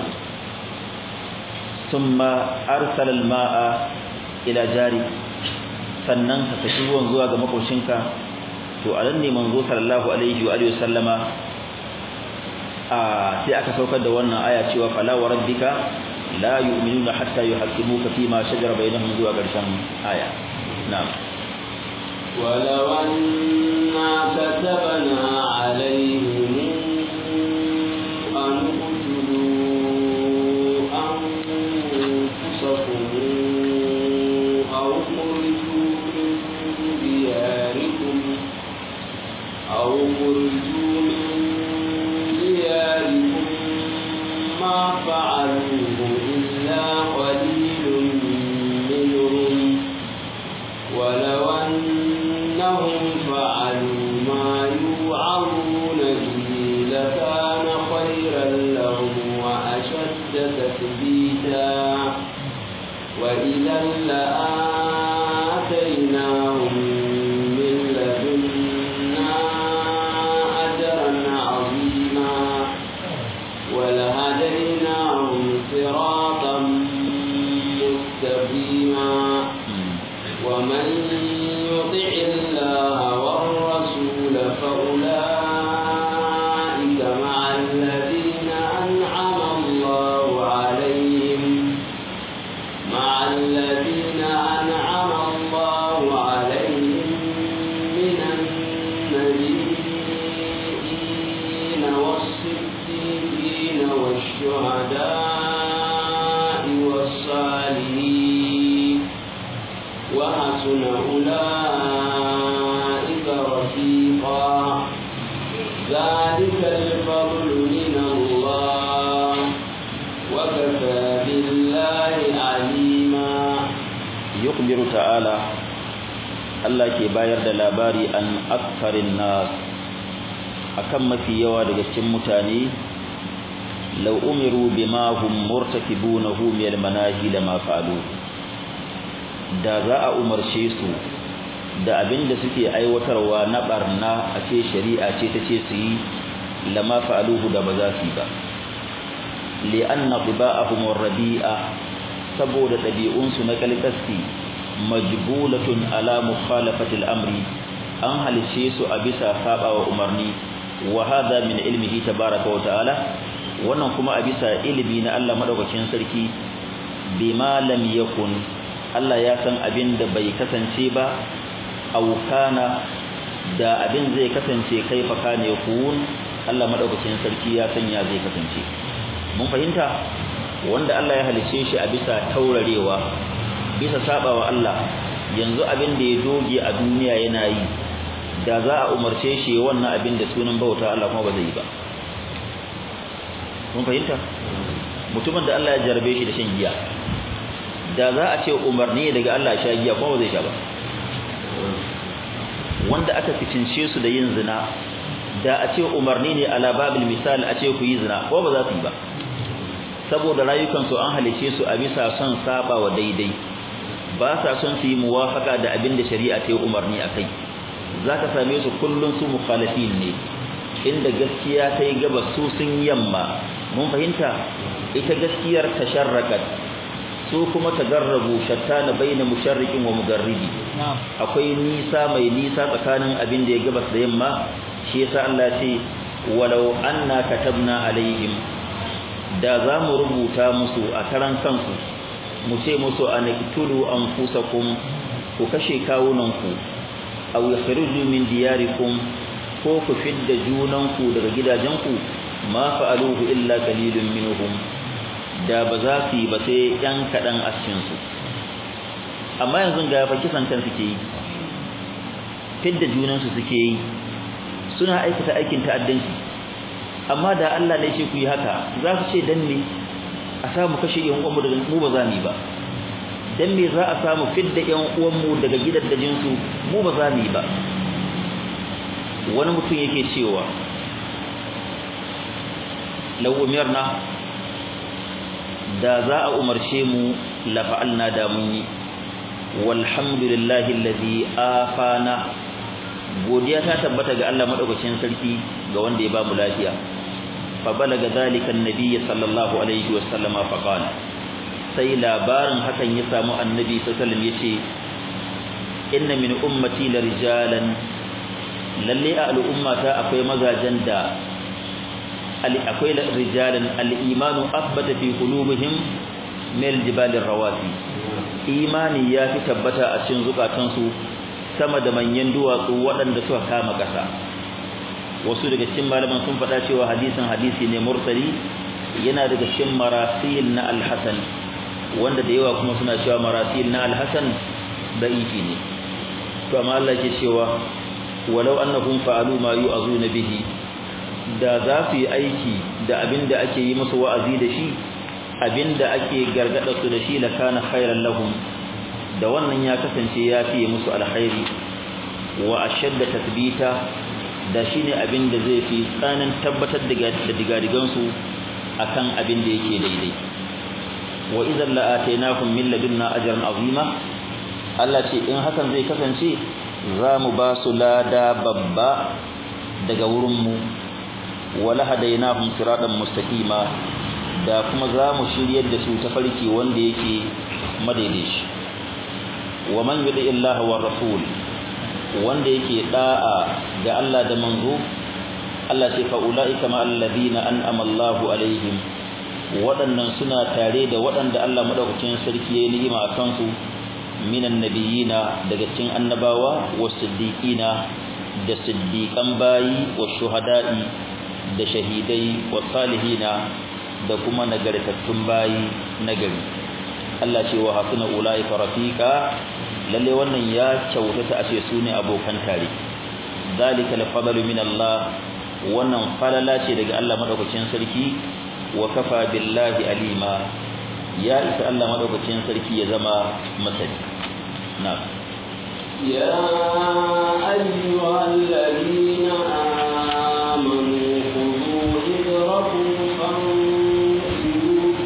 thumma arsala al-ma'a ila jari sannan ka saki ruwan zuwa ga makoshinka to anan ne manzo sallallahu alaihi wa alihi wasallama sai aka saukar da wannan aya cewa fala wa rabbika la yu'minuna hatta yuhaqqimuka fima shajara bainahum zuwa karshen aya na'am ولو أنا كتبنا عليهم أن اقتلوا أنفسكم أو خرجوا من دياركم ما فعلوه إلا قليل منهم ولو أنهم فعلوا ما يوعظون به لكان خيرا لهم وأشد تثبيتا وإذا لآتيناهم من لدنا أجرا عظيما ولهديناهم صراطا مستقيما ومن يطع الله والرسول فأولئك مع الذين أنعم الله عليهم من النبيين والصديقين والشهداء والصالحين وحسن أولئك رفيقا ذلك الفضل من الله وكفى بالله عليما يخبر تعالى Allah ke bayar da labari an akfarin nas akan mafi yawa daga cikin mutane law umiru bima hum murtakibunahu min al-manahi lama fa'alu da za a umarce su da abinda suke aiwatarwa na barna a ce shari'a ce tace su yi lama fa'aluhu da ba za su yi ba li anna tiba'ahum ar-rabi'a saboda dabi'unsu na kalkasti majbulatun ala mukhalafati al-amri an halice su a bisa sabawa umarni wa hada min ilmihi tabaaraka wa ta'ala wannan kuma a bisa ilimi na Allah madaukakin sarki bima lam yakun Allah ya san abin da bai kasance ba aw kana da abin zai kasance kaifa kana yakun Allah madaukakin sarki ya san ya zai kasance mun fahimta wanda Allah ya halice shi a bisa taurarewa bisa sabawa Allah yanzu abin da ya doge a duniya yana yi da za a umarce shi wannan abin da sunan bauta Allah kuma ba zai yi ba mun fahimta mutumin da Allah ya jarbe shi da shan giya da za a ce umarni daga Allah sha giya kuma ba zai sha ba wanda aka fitince su da yin zina da a ce umarni ne ala babil misal a ce ku yi zina ko ba za su yi ba saboda rayukansu an halice su a bisa son saba wa daidai ba sa son su yi muwafaka da abin da shari'a ta yi umarni akai zaka same su kullun su mukhalifin ne inda gaskiya ta yi gaba su sun yamma mun fahimta ita gaskiyar tasharrakat su kuma tagarrabu shattana baina musharriqin wa mugarribi akwai nisa mai nisa tsakanin abin da ya gabas da yamma shi yasa Allah ya ce walau anna katabna alaihim da za mu rubuta musu a karan kansu mu ce musu aniktulu anfusakum ku kashe kawunanku aw yakhruju min diyarikum ko ku fidda junanku daga gidajenku ma fa'aluhu illa qalilun minhum da ba za su yi ba sai yan kadan a cikin su amma yanzu ga fa kisan kan suke yi fidda junansu suke yi suna aikata aikin ta'addanci amma da Allah ne shi ku yi haka za su ce dan me a samu kashe yan uwanmu daga mu ba za mu yi ba dan me za a samu fidda yan uwanmu daga gidaddajin su mu ba za mu yi ba wani mutum yake cewa law umirna da za a umarce mu la fa'alna da mun yi walhamdulillahi allazi afana godiya ta tabbata ga Allah madaukakin sarki ga wanda ya ba mu lafiya fa balaga dhalika an-nabiy sallallahu alaihi wasallam fa qala sai labarin hakan ya samu annabi sallallahu alaihi wasallam yace inna min ummati larijalan lalle a al'ummata akwai mazajen da akwai rijalan al-imanu athbata fi qulubihim min al-jibal ar-rawasi imani ya fi tabbata a cikin zukatansu sama da manyan duwatsu waɗanda suka kama ƙasa wasu daga cikin malaman sun faɗa cewa hadisi ne mursali yana daga cikin marasil na al-hasan wanda da yawa kuma suna cewa marasil na al-hasan da'ifi ne to amma Allah ke cewa walau annahum fa'alu ma yu'azuna bihi da za su yi aiki da abinda ake yi musu wa'azi da shi abinda ake gargada su da shi la kana khairan lahum da wannan ya kasance ya fiye musu alkhairi wa ashadda tathbita da shine abinda zai fi tsanan tabbatar da digadigan su akan abinda yake daidai wa idan la atainahum min ladunna ajran azima Allah ce in hakan zai kasance za mu ba su lada babba daga wurinmu wala hadainahum siratan mustaqima da kuma za mu shiryar da su tafarki wanda yake madaidaici wa man yudi illaha war rasul wanda yake da'a ga Allah da manzo Allah ce fa ulaika ma alladhina an'ama Allahu alaihim waɗannan suna tare da waɗanda Allah madaukakin sarki ya yi ni'ima akan su minan nabiyina daga cikin annabawa wasiddiqina da siddiqan bayi washuhada'i da shahidai wasalihina da kuma nagartattun bayi nagari Allah ce wa hasuna ulaika rafiqa lalle wannan ya kyautata a ce su ne abokan tare zalika al-fadlu min Allah wannan falala ce daga Allah madaukakin sarki wa kafa billahi alima ya isa Allah madaukakin sarki ya zama masani na ya ayyuhallazina amanu khudhu hidrakum fanfiru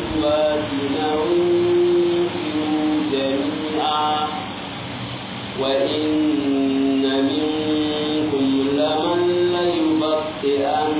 jami'a wa inna minkum laman la yubti'an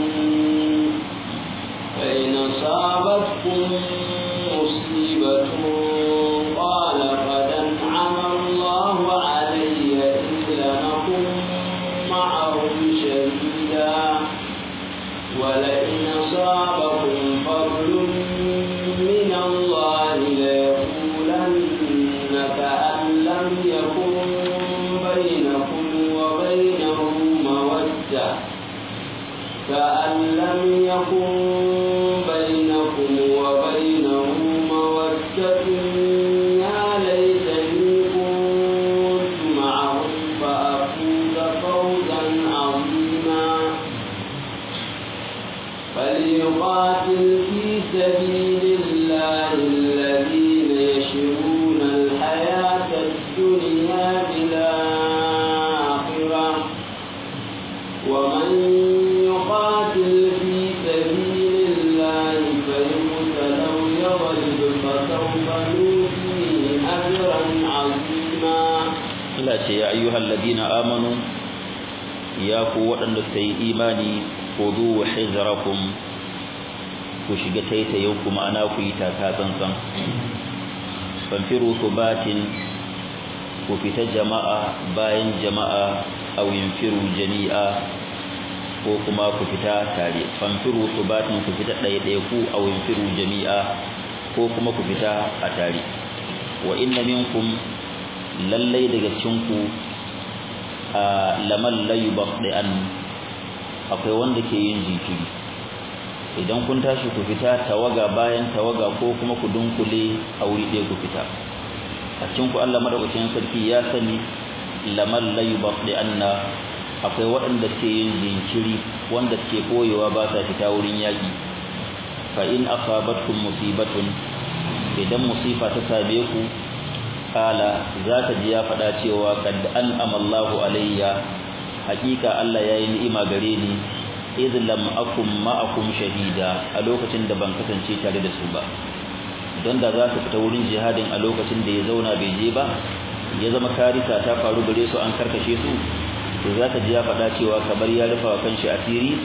fa in asabatkum musibatun qala qad an'ama Allahu alayya id lam akun ma'ahum shahida wa la in asabakum fadlun min Allah la yaqulanna ka'an lam yakun bainakum wa bainahu mawaddah ka'an lam yakun bainakum wa bainahu مودة يا ليتني كنت معهم فأفوز فوزا عظيما فليقاتل في سبيل الله الذين يشرون الحياة الدنيا بالآخرة ومن يقاتل في سبيل الله فيمت لو يغلب فسوف نؤتيه أجرا عظيما Allah ce ya ayyuhal ladina amanu ya ku waɗanda suka yi imani khudu hizrakum ku shiga taitayen ku ma'ana ku yi taka tsantsan fanfiru subatin ku fita jama'a bayan jama'a aw yinfiru jami'a ko kuma ku fita tare fanfiru subatin ku fita ɗaya ku aw yinfiru jami'a ko kuma ku fita a tare wa inna minkum lallai daga cikinku laman la yubdi'an akwai wanda ke yin jinkiri idan kun tashi ku fita tawaga bayan tawaga ko kuma ku dunkule a wuri ɗaya ku fita a cikinku Allah madaukakin sarki ya sani laman la yubdi'anna akwai waɗanda ke yin jinkiri wanda ke koyewa ba sa fita wurin yaƙi fa in asabatkum musibatun idan musifa ta same ku kala zaka ji ya fada cewa kad an'ama Allahu alayya hakika Allah yayi ni'ima gare ni idh lam akum ma'akum shahida a lokacin da ban kasance tare da su ba don da za su fita wurin jihadin a lokacin da ya zauna bai je ba ya zama karisa ta faru gare su an karkashe su to zaka ji ya fada cewa kamar ya rufa kanshi asiri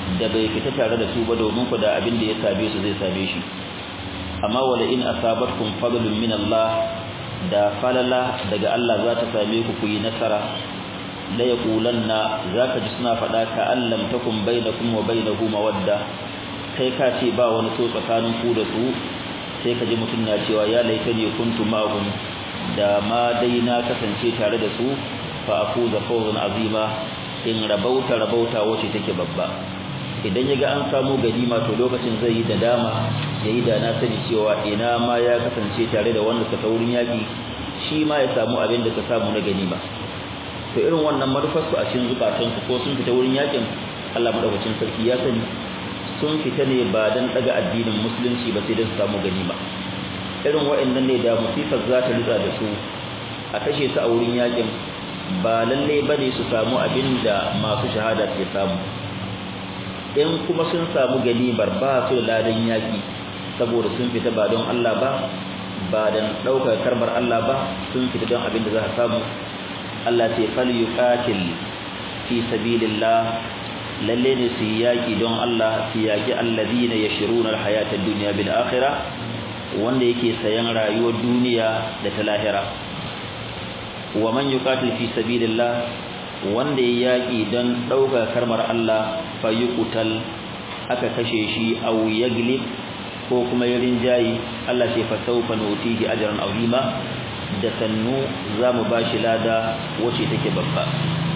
da bai fita tare da su ba domin ku da abin da ya same su zai same shi amma wala in asabatkum fadlun min Allah da falala daga Allah za ta same ku yi nasara la yaqulanna zaka ji suna fada ka allam takum bainakum wa bainahu mawadda kai ka ce ba wani so tsakanin ku da su sai ka ji mutun na cewa ya laitani kuntu ma'hum da ma dai na kasance tare da su fa akuza fawzan azima in rabauta wace take babba idan yaga an samu ganima to lokacin zai yi da dama yayi da na sani cewa ina ma ya kasance tare da wanda suka wurin yaki shi ma ya samu abin da ka samu na ganima to irin wannan manufar su a cikin zukatan su ko sun fita wurin yakin Allah madaukakin sarki ya sani sun fita ne ba dan daga addinin musulunci ba sai dan su samu ganima irin wa'annan ne da musifar za ta ritsa da su a kashe su a wurin yakin ba lalle bane su samu abin da masu shahada ke samu in kuma sun samu ganimar ba su ladan yaki saboda sun fita ba don Allah ba dan daukar karbar Allah ba sun fita don abin da za a samu Allah ce fal yuqatil fi sabilillah lalle ne su yaki don Allah su yaki alladhina yashruna alhayata ad-dunya bil akhirah wanda yake sayan rayuwar duniya da ta lahira wa man yuqatil fi sabilillah wanda ya yaki dan dauka karmar Allah fa yuqtal aka kashe shi aw yaglib ko kuma ya rinjayi Allah sai fa sawfa nutihi ajran azima da sannu zamu bashi lada wace take babba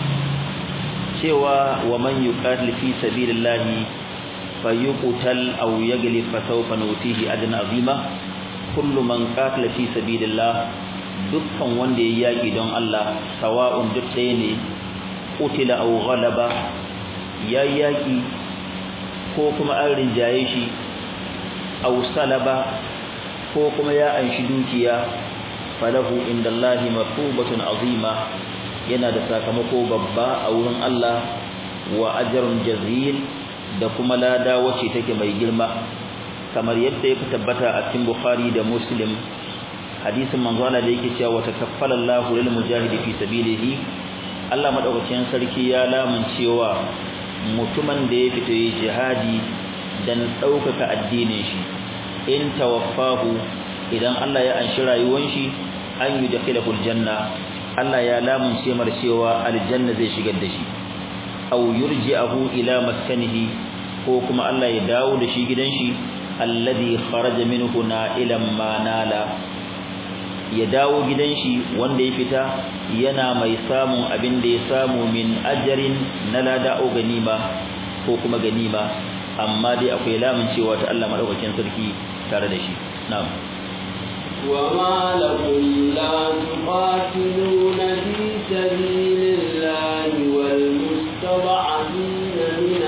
cewa wa man yuqatil fi sabilillah fa yuqtal aw yaglib fa sawfa nutihi ajran azima kullu man qatala fi sabilillah dukkan wanda ya yaki don Allah sawa'un duk ɗaya ne qutila aw ghalaba ya yaki ko kuma an rinjaye shi aw salaba ko kuma ya anshi dukiya falahu indallahi mathubatun azima yana da sakamako babba a wurin Allah wa ajrun jazil da kuma lada wacce take mai girma kamar yadda ya tabbata a cikin Bukhari da Muslim hadisin manzo Allah da yake cewa takaffala Allahu lil mujahidi fi sabilihi Allah madaukakin sarki ya lamuncewa mutumin da ya fito yi jihadi dan daukaka addinin shi in tawaffahu idan Allah ya anshi rayuwar shi an yudkhilahu aljanna Allah ya lamunce mar cewa aljanna zai shigar da shi aw yurji'ahu ila maskanihi ko kuma Allah ya dawo da shi gidan shi alladhi kharaja minhu na'ilan ma nala ya dawo gidan shi wanda ya fita yana mai samun abin da ya samu min ajrin na lada o ganima ko kuma ganima amma dai akwai lamun cewa ta Allah madaukakin sarki tare da shi na'am وما لكم لا تقاتلون في سبيل الله والمستضعفين من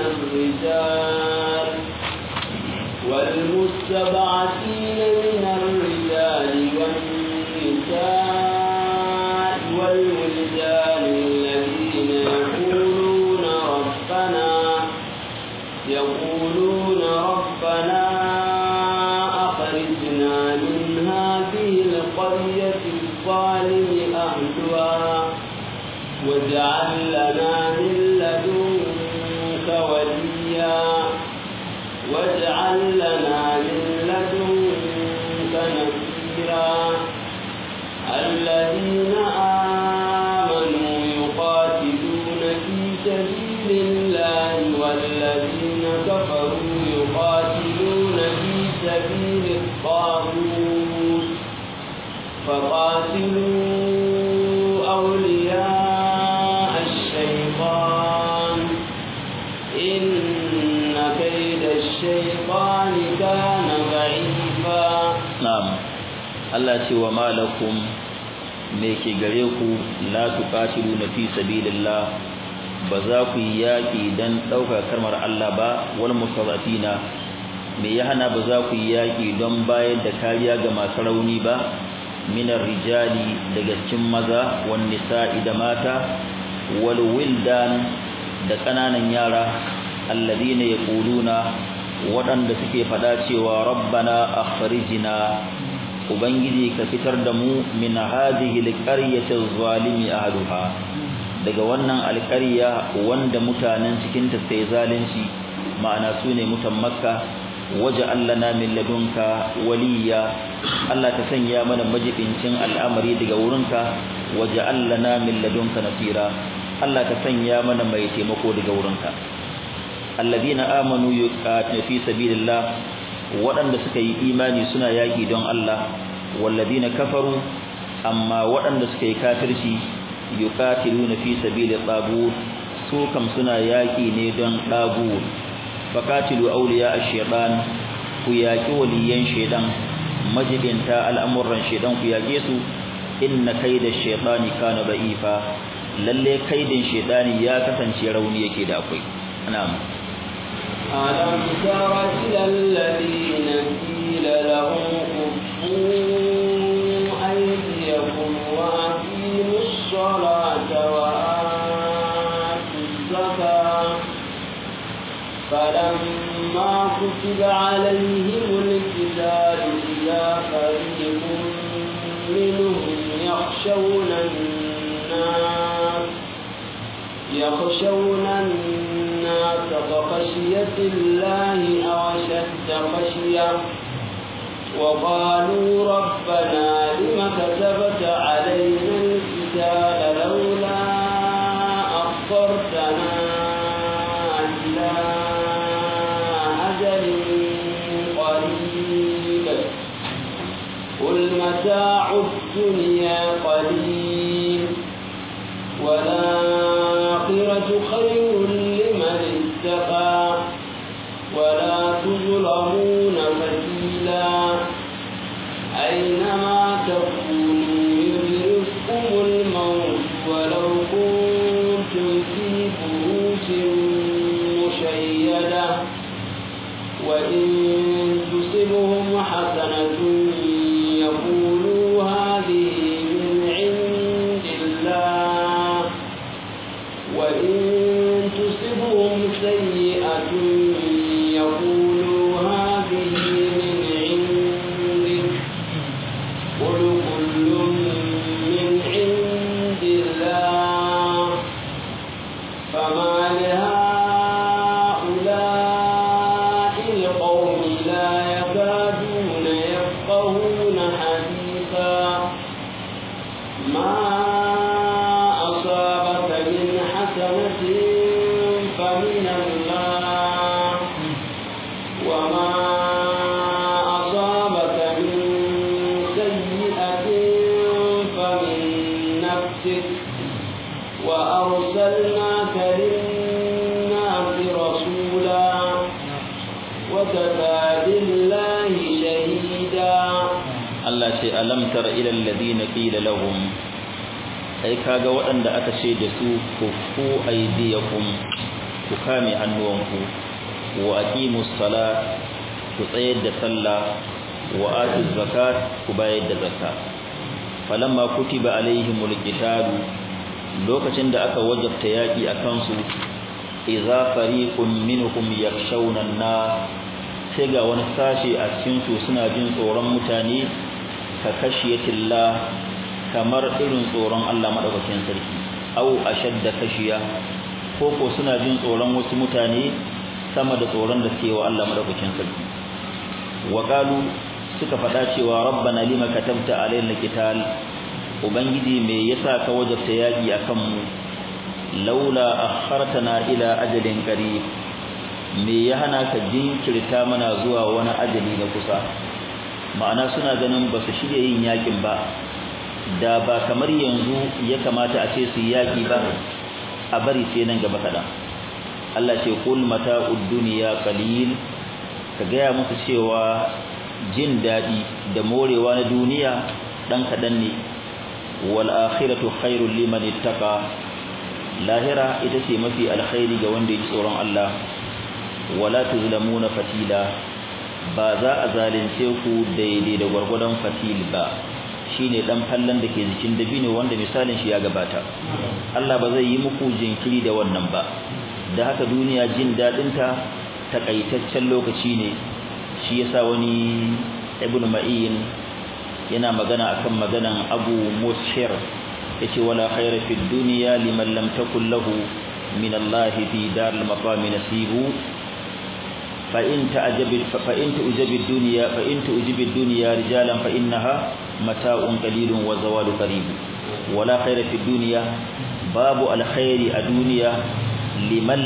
الرجال والنساء والولدان الذين يقولون ربنا أخرجنا من هذه القرية الظالم أهلها واجعل لنا من لدنك وليا واجعل لنا من لدنك نصيرا الذين آمنوا يقاتلون في سبيل الله والذين كفروا يقاتلون في سبيل الطاغوت فقاتلوا أولياء الشيطان إن كيد الشيطان كان ضعيفا نعم Allah ce wa malakum me ke gare ku la tuqatiluna fi sabilillah ba za ku yaki dan dauka kalmar Allah ba wal mustadafina me ya hana ba za ku yaki don bayar da kariya ga masu rauni ba minar rijali daga cikin maza wan nisa'i da mata wal wildan da kananan yara alladhina yaquluna wadanda suke fada cewa rabbana akhrijna ubangiji ka fitar da mu min hadhihi alqaryati adh-dhalimi ahluha daga wannan alqarya wanda mutanen cikin ta sai zalunci ma'ana sune mutan makka waj'al lana min ladunka waliya Allah ka sanya mana majibincin al'amari daga wurinka waj'al lana min ladunka nasira Allah ka sanya mana mai taimako daga wurinka alladhina amanu yuqatiluna fi sabilillah waɗanda suka yi imani suna yaki don Allah walladhina kafaru amma waɗanda suka yi kafirci yuqatiluna fi sabilit tagut su kam suna yaki ne don tagut faqatilu awliya ash-shaytan ku yaki waliyan shaytan majibinta al'amuran shaytan ku yake su inna kayda ash-shaytani kana da'ifa lalle kaidin shaytani ya kasance rauni yake da akwai na'am alam tara ila alladhina qila lahum kuffu aydiyakum wa aqimus salata wa atuz zakata فلما كتب عليهم القتال إذا فريق منهم يخشون الناس كخشية الله أو أشد خشية وقالوا ربنا لم كتبت علينا القتال لولا أخرتنا إلى قل متاع الدنيا قليل والآخرة خير لمن اتقى ولا تظلمون فتيلا أينما تكونوا يدرككم الموت ولو كنتم في بيوت مشيدة وإن تصبهم حسنة يقولوا هذه من عند الله وإن تصبهم سيئة يقولوا هذه من عندك قل كل من عند الله فما لهؤلاء القوم لا يكادون يفقهون حديثا ما أصابك من حسنة فمن الله وما أصابك من سيئة فمن نفسك وأرسلناك للناس رسولا وكفى بالله شهيدا Allah ce alam tara ila alladhina qila lahum ai kaga waɗanda aka ce da su kufu aydiyakum ku kame hannuwanku wa aqimus salat ku tsayar da sallah wa atuz zakat ku bayar da zakka falamma kutiba alaihimul qital lokacin da aka wajabta yaki akan su idza fariqun minhum yakshawna an-nas sai ga wani sashi a cikin su suna jin tsoron mutane ka kashiyatillah kamar irin tsoron Allah madaukakin sarki au ashadda kashiya ko suna jin tsoron wasu mutane sama da tsoron da suke wa Allah madaukakin sarki wa qalu suka fada cewa rabbana lima katabta alaina qital ubangiji me yasa ka wajabta yaki akan mu laula akhartana ila ajalin qarib me ya hana ka jinkirta mana zuwa wani ajali na kusa ma'ana suna ganin ba su shirye yin yakin ba da ba kamar yanzu ya kamata a ce su yaki ba a bari sai nan gaba kadan Allah ce kul mata'ud dunya qalil ka gaya musu cewa jin dadi da morewa na duniya dan kadan ne wal akhiratu khairul liman ittaqa lahira ita ce mafi alkhairi ga wanda ya tsoron Allah wala tuzlamuna fatila ba za a zalunce ku daidai da gwargwadon fatil ba shine dan fallan da ke jikin dabino wanda misalin shi ya gabata Allah ba zai yi muku jinkiri da wannan ba da haka duniya jin dadin ta takaitaccen lokaci ne shi yasa wani ibnu ma'in yana magana akan maganan Abu Mushir yace wala khayra fid dunya liman lam takul lahu min Allah fi dar al maqam nasibu فإن تؤجب الدنيا رجالا فإنها متاع قليل وزوال قريب ولا خير في الدنيا باب الخير الدنيا لمن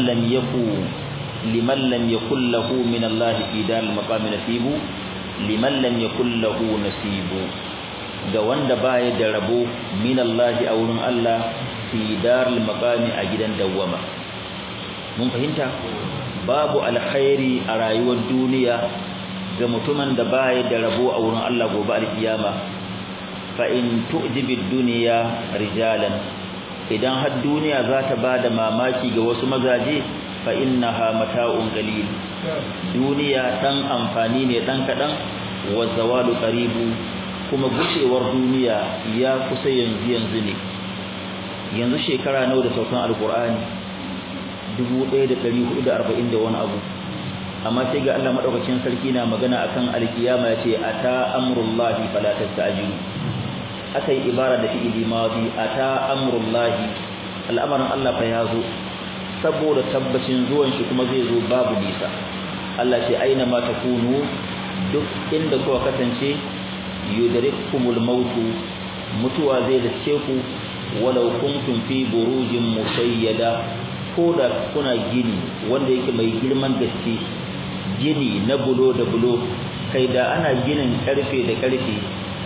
لم يكن له من الله في دار المقام نصيب لمن لم يكن له نصيب ga wanda baya da rabo min Allah a wurin Allah fi daril maqami a gidan dawwama mun fahimta babu alkhairi a rayuwar duniya ga mutumin da baya da rabo a wurin Allah gobe alkiyama fa in tu'jibid dunya rijalan idan har duniya za ta bada mamaki ga wasu mazaje fa innaha mata'un qalil duniya dan amfani ne dan kadan wa zawalu qaribu kuma gushewar duniya ya kusa yanzu ne yanzu shekara nawa da saukan alqur'ani 1440 da wani abu amma sai ga Allah madaukakin sarki na magana akan alkiyama yace ata amrullahi fala tastajilu akai ibara da fi'ili madi ata amrullahi al'amarin Allah fa yazo saboda tabbacin zuwan shi kuma zai zo babu nisa Allah ce aina ma takunu duk inda kuka kasance yudrikumul mautu mutuwa zai dace ku walau kuntum fi burujin musayyada ko da kuna gini wanda yake mai girman gaske gini na bulo da bulo kai da ana ginin karfe da karfe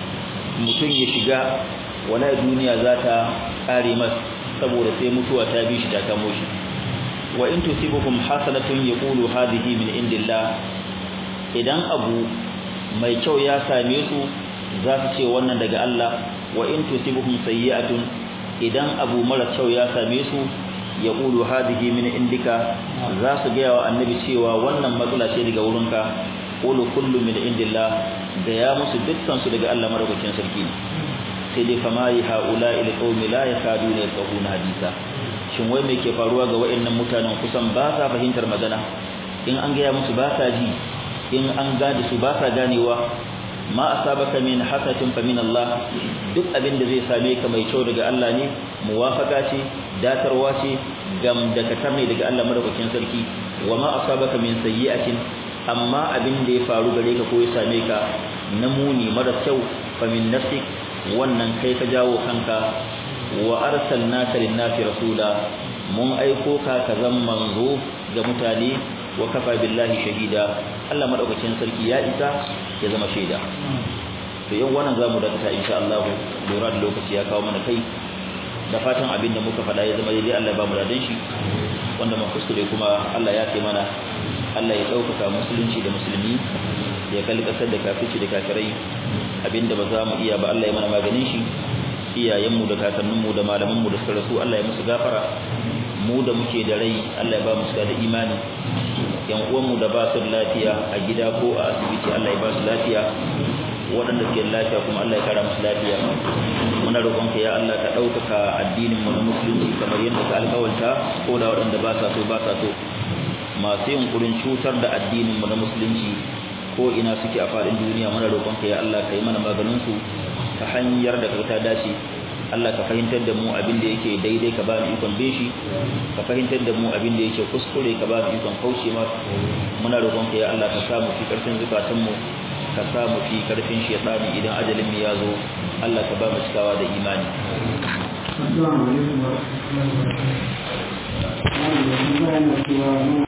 mutum ya shiga wala duniya za ta kare masa saboda sai mutuwa ta bi shi ta kamo shi wa in tusibuhum hasanatun yaqulu hadhihi min indillah idan abu mai kyau ya same su za su ce wannan daga Allah wa in tusibuhum sayyi'atun idan abu mara kyau ya same su yaqulu hadhihi min indika za su ga wa annabi cewa wannan matsala ce daga wurinka qulu kullu min indillah da ya musu dukkan su daga Allah madaukakin sarki sai dai fama yi haula ila qaumi la yakaduna yafqahuna hadisa shin wai me ke faruwa ga wayannan mutanen kusan ba sa fahimtar magana in an ga ya musu ba sa ji in an gadi su ba sa ganewa ma asabaka min hasatin fa min Allah duk abin da zai same ka mai kyau daga Allah ne muwafaka ce datarwa ce gam da katar ne daga Allah madaukakin sarki wa ma asabaka min sayyi'atin amma abin da ya faru gare ka ko ya same ka na muni mara kyau fa min nafsik wannan kai ka jawo kanka wa arsalnaka lin-nasi rasula mun aiko ka zan manzo ga mutane wa kafa billahi shahida Allah madaukakin sarki ya isa ya zama shaida to yau wannan zamu dakata insha Allah lura da lokaci ya kawo mana kai da fatan abin da muka faɗa ya zama daidai Allah ya ba mu ladan shi wanda mun kuskure kuma Allah ya kai mana Allah ya ɗaukaka musulunci da musulmi ya kalkasar da kafirci da kafirai abinda ba za mu iya ba Allah ya mana maganin shi iyayenmu da kakanninmu da malamanmu da suka rasu Allah ya musu gafara mu da muke da rai Allah ya ba mu da imani yan uwanmu da ba su lafiya a gida ko a asibiti Allah ya ba su lafiya waɗanda suke lafiya kuma Allah ya kara musu lafiya muna roƙonka ya Allah ka ɗaukaka addinin mu na musulunci kamar yadda ka alƙawarta ko da waɗanda ba sa so masu yunkurin cutar da addinin mu na musulunci ko ina suke a faɗin duniya muna roƙonka ya Allah ka yi mana maganin su ta hanyar da ta dace Allah ka fahimtar da mu abin da yake daidai ka ba mu ikon beshi ka fahimtar da mu abin da yake kuskure ka ba mu ikon kauce ma muna roƙonka ya Allah ka samu fi karfin zukatan mu ka samu fi karfin shaytani idan ajalin mu ya zo Allah ka ba mu cikawa da imani assalamu alaikum wa rahmatullahi wa barakatuh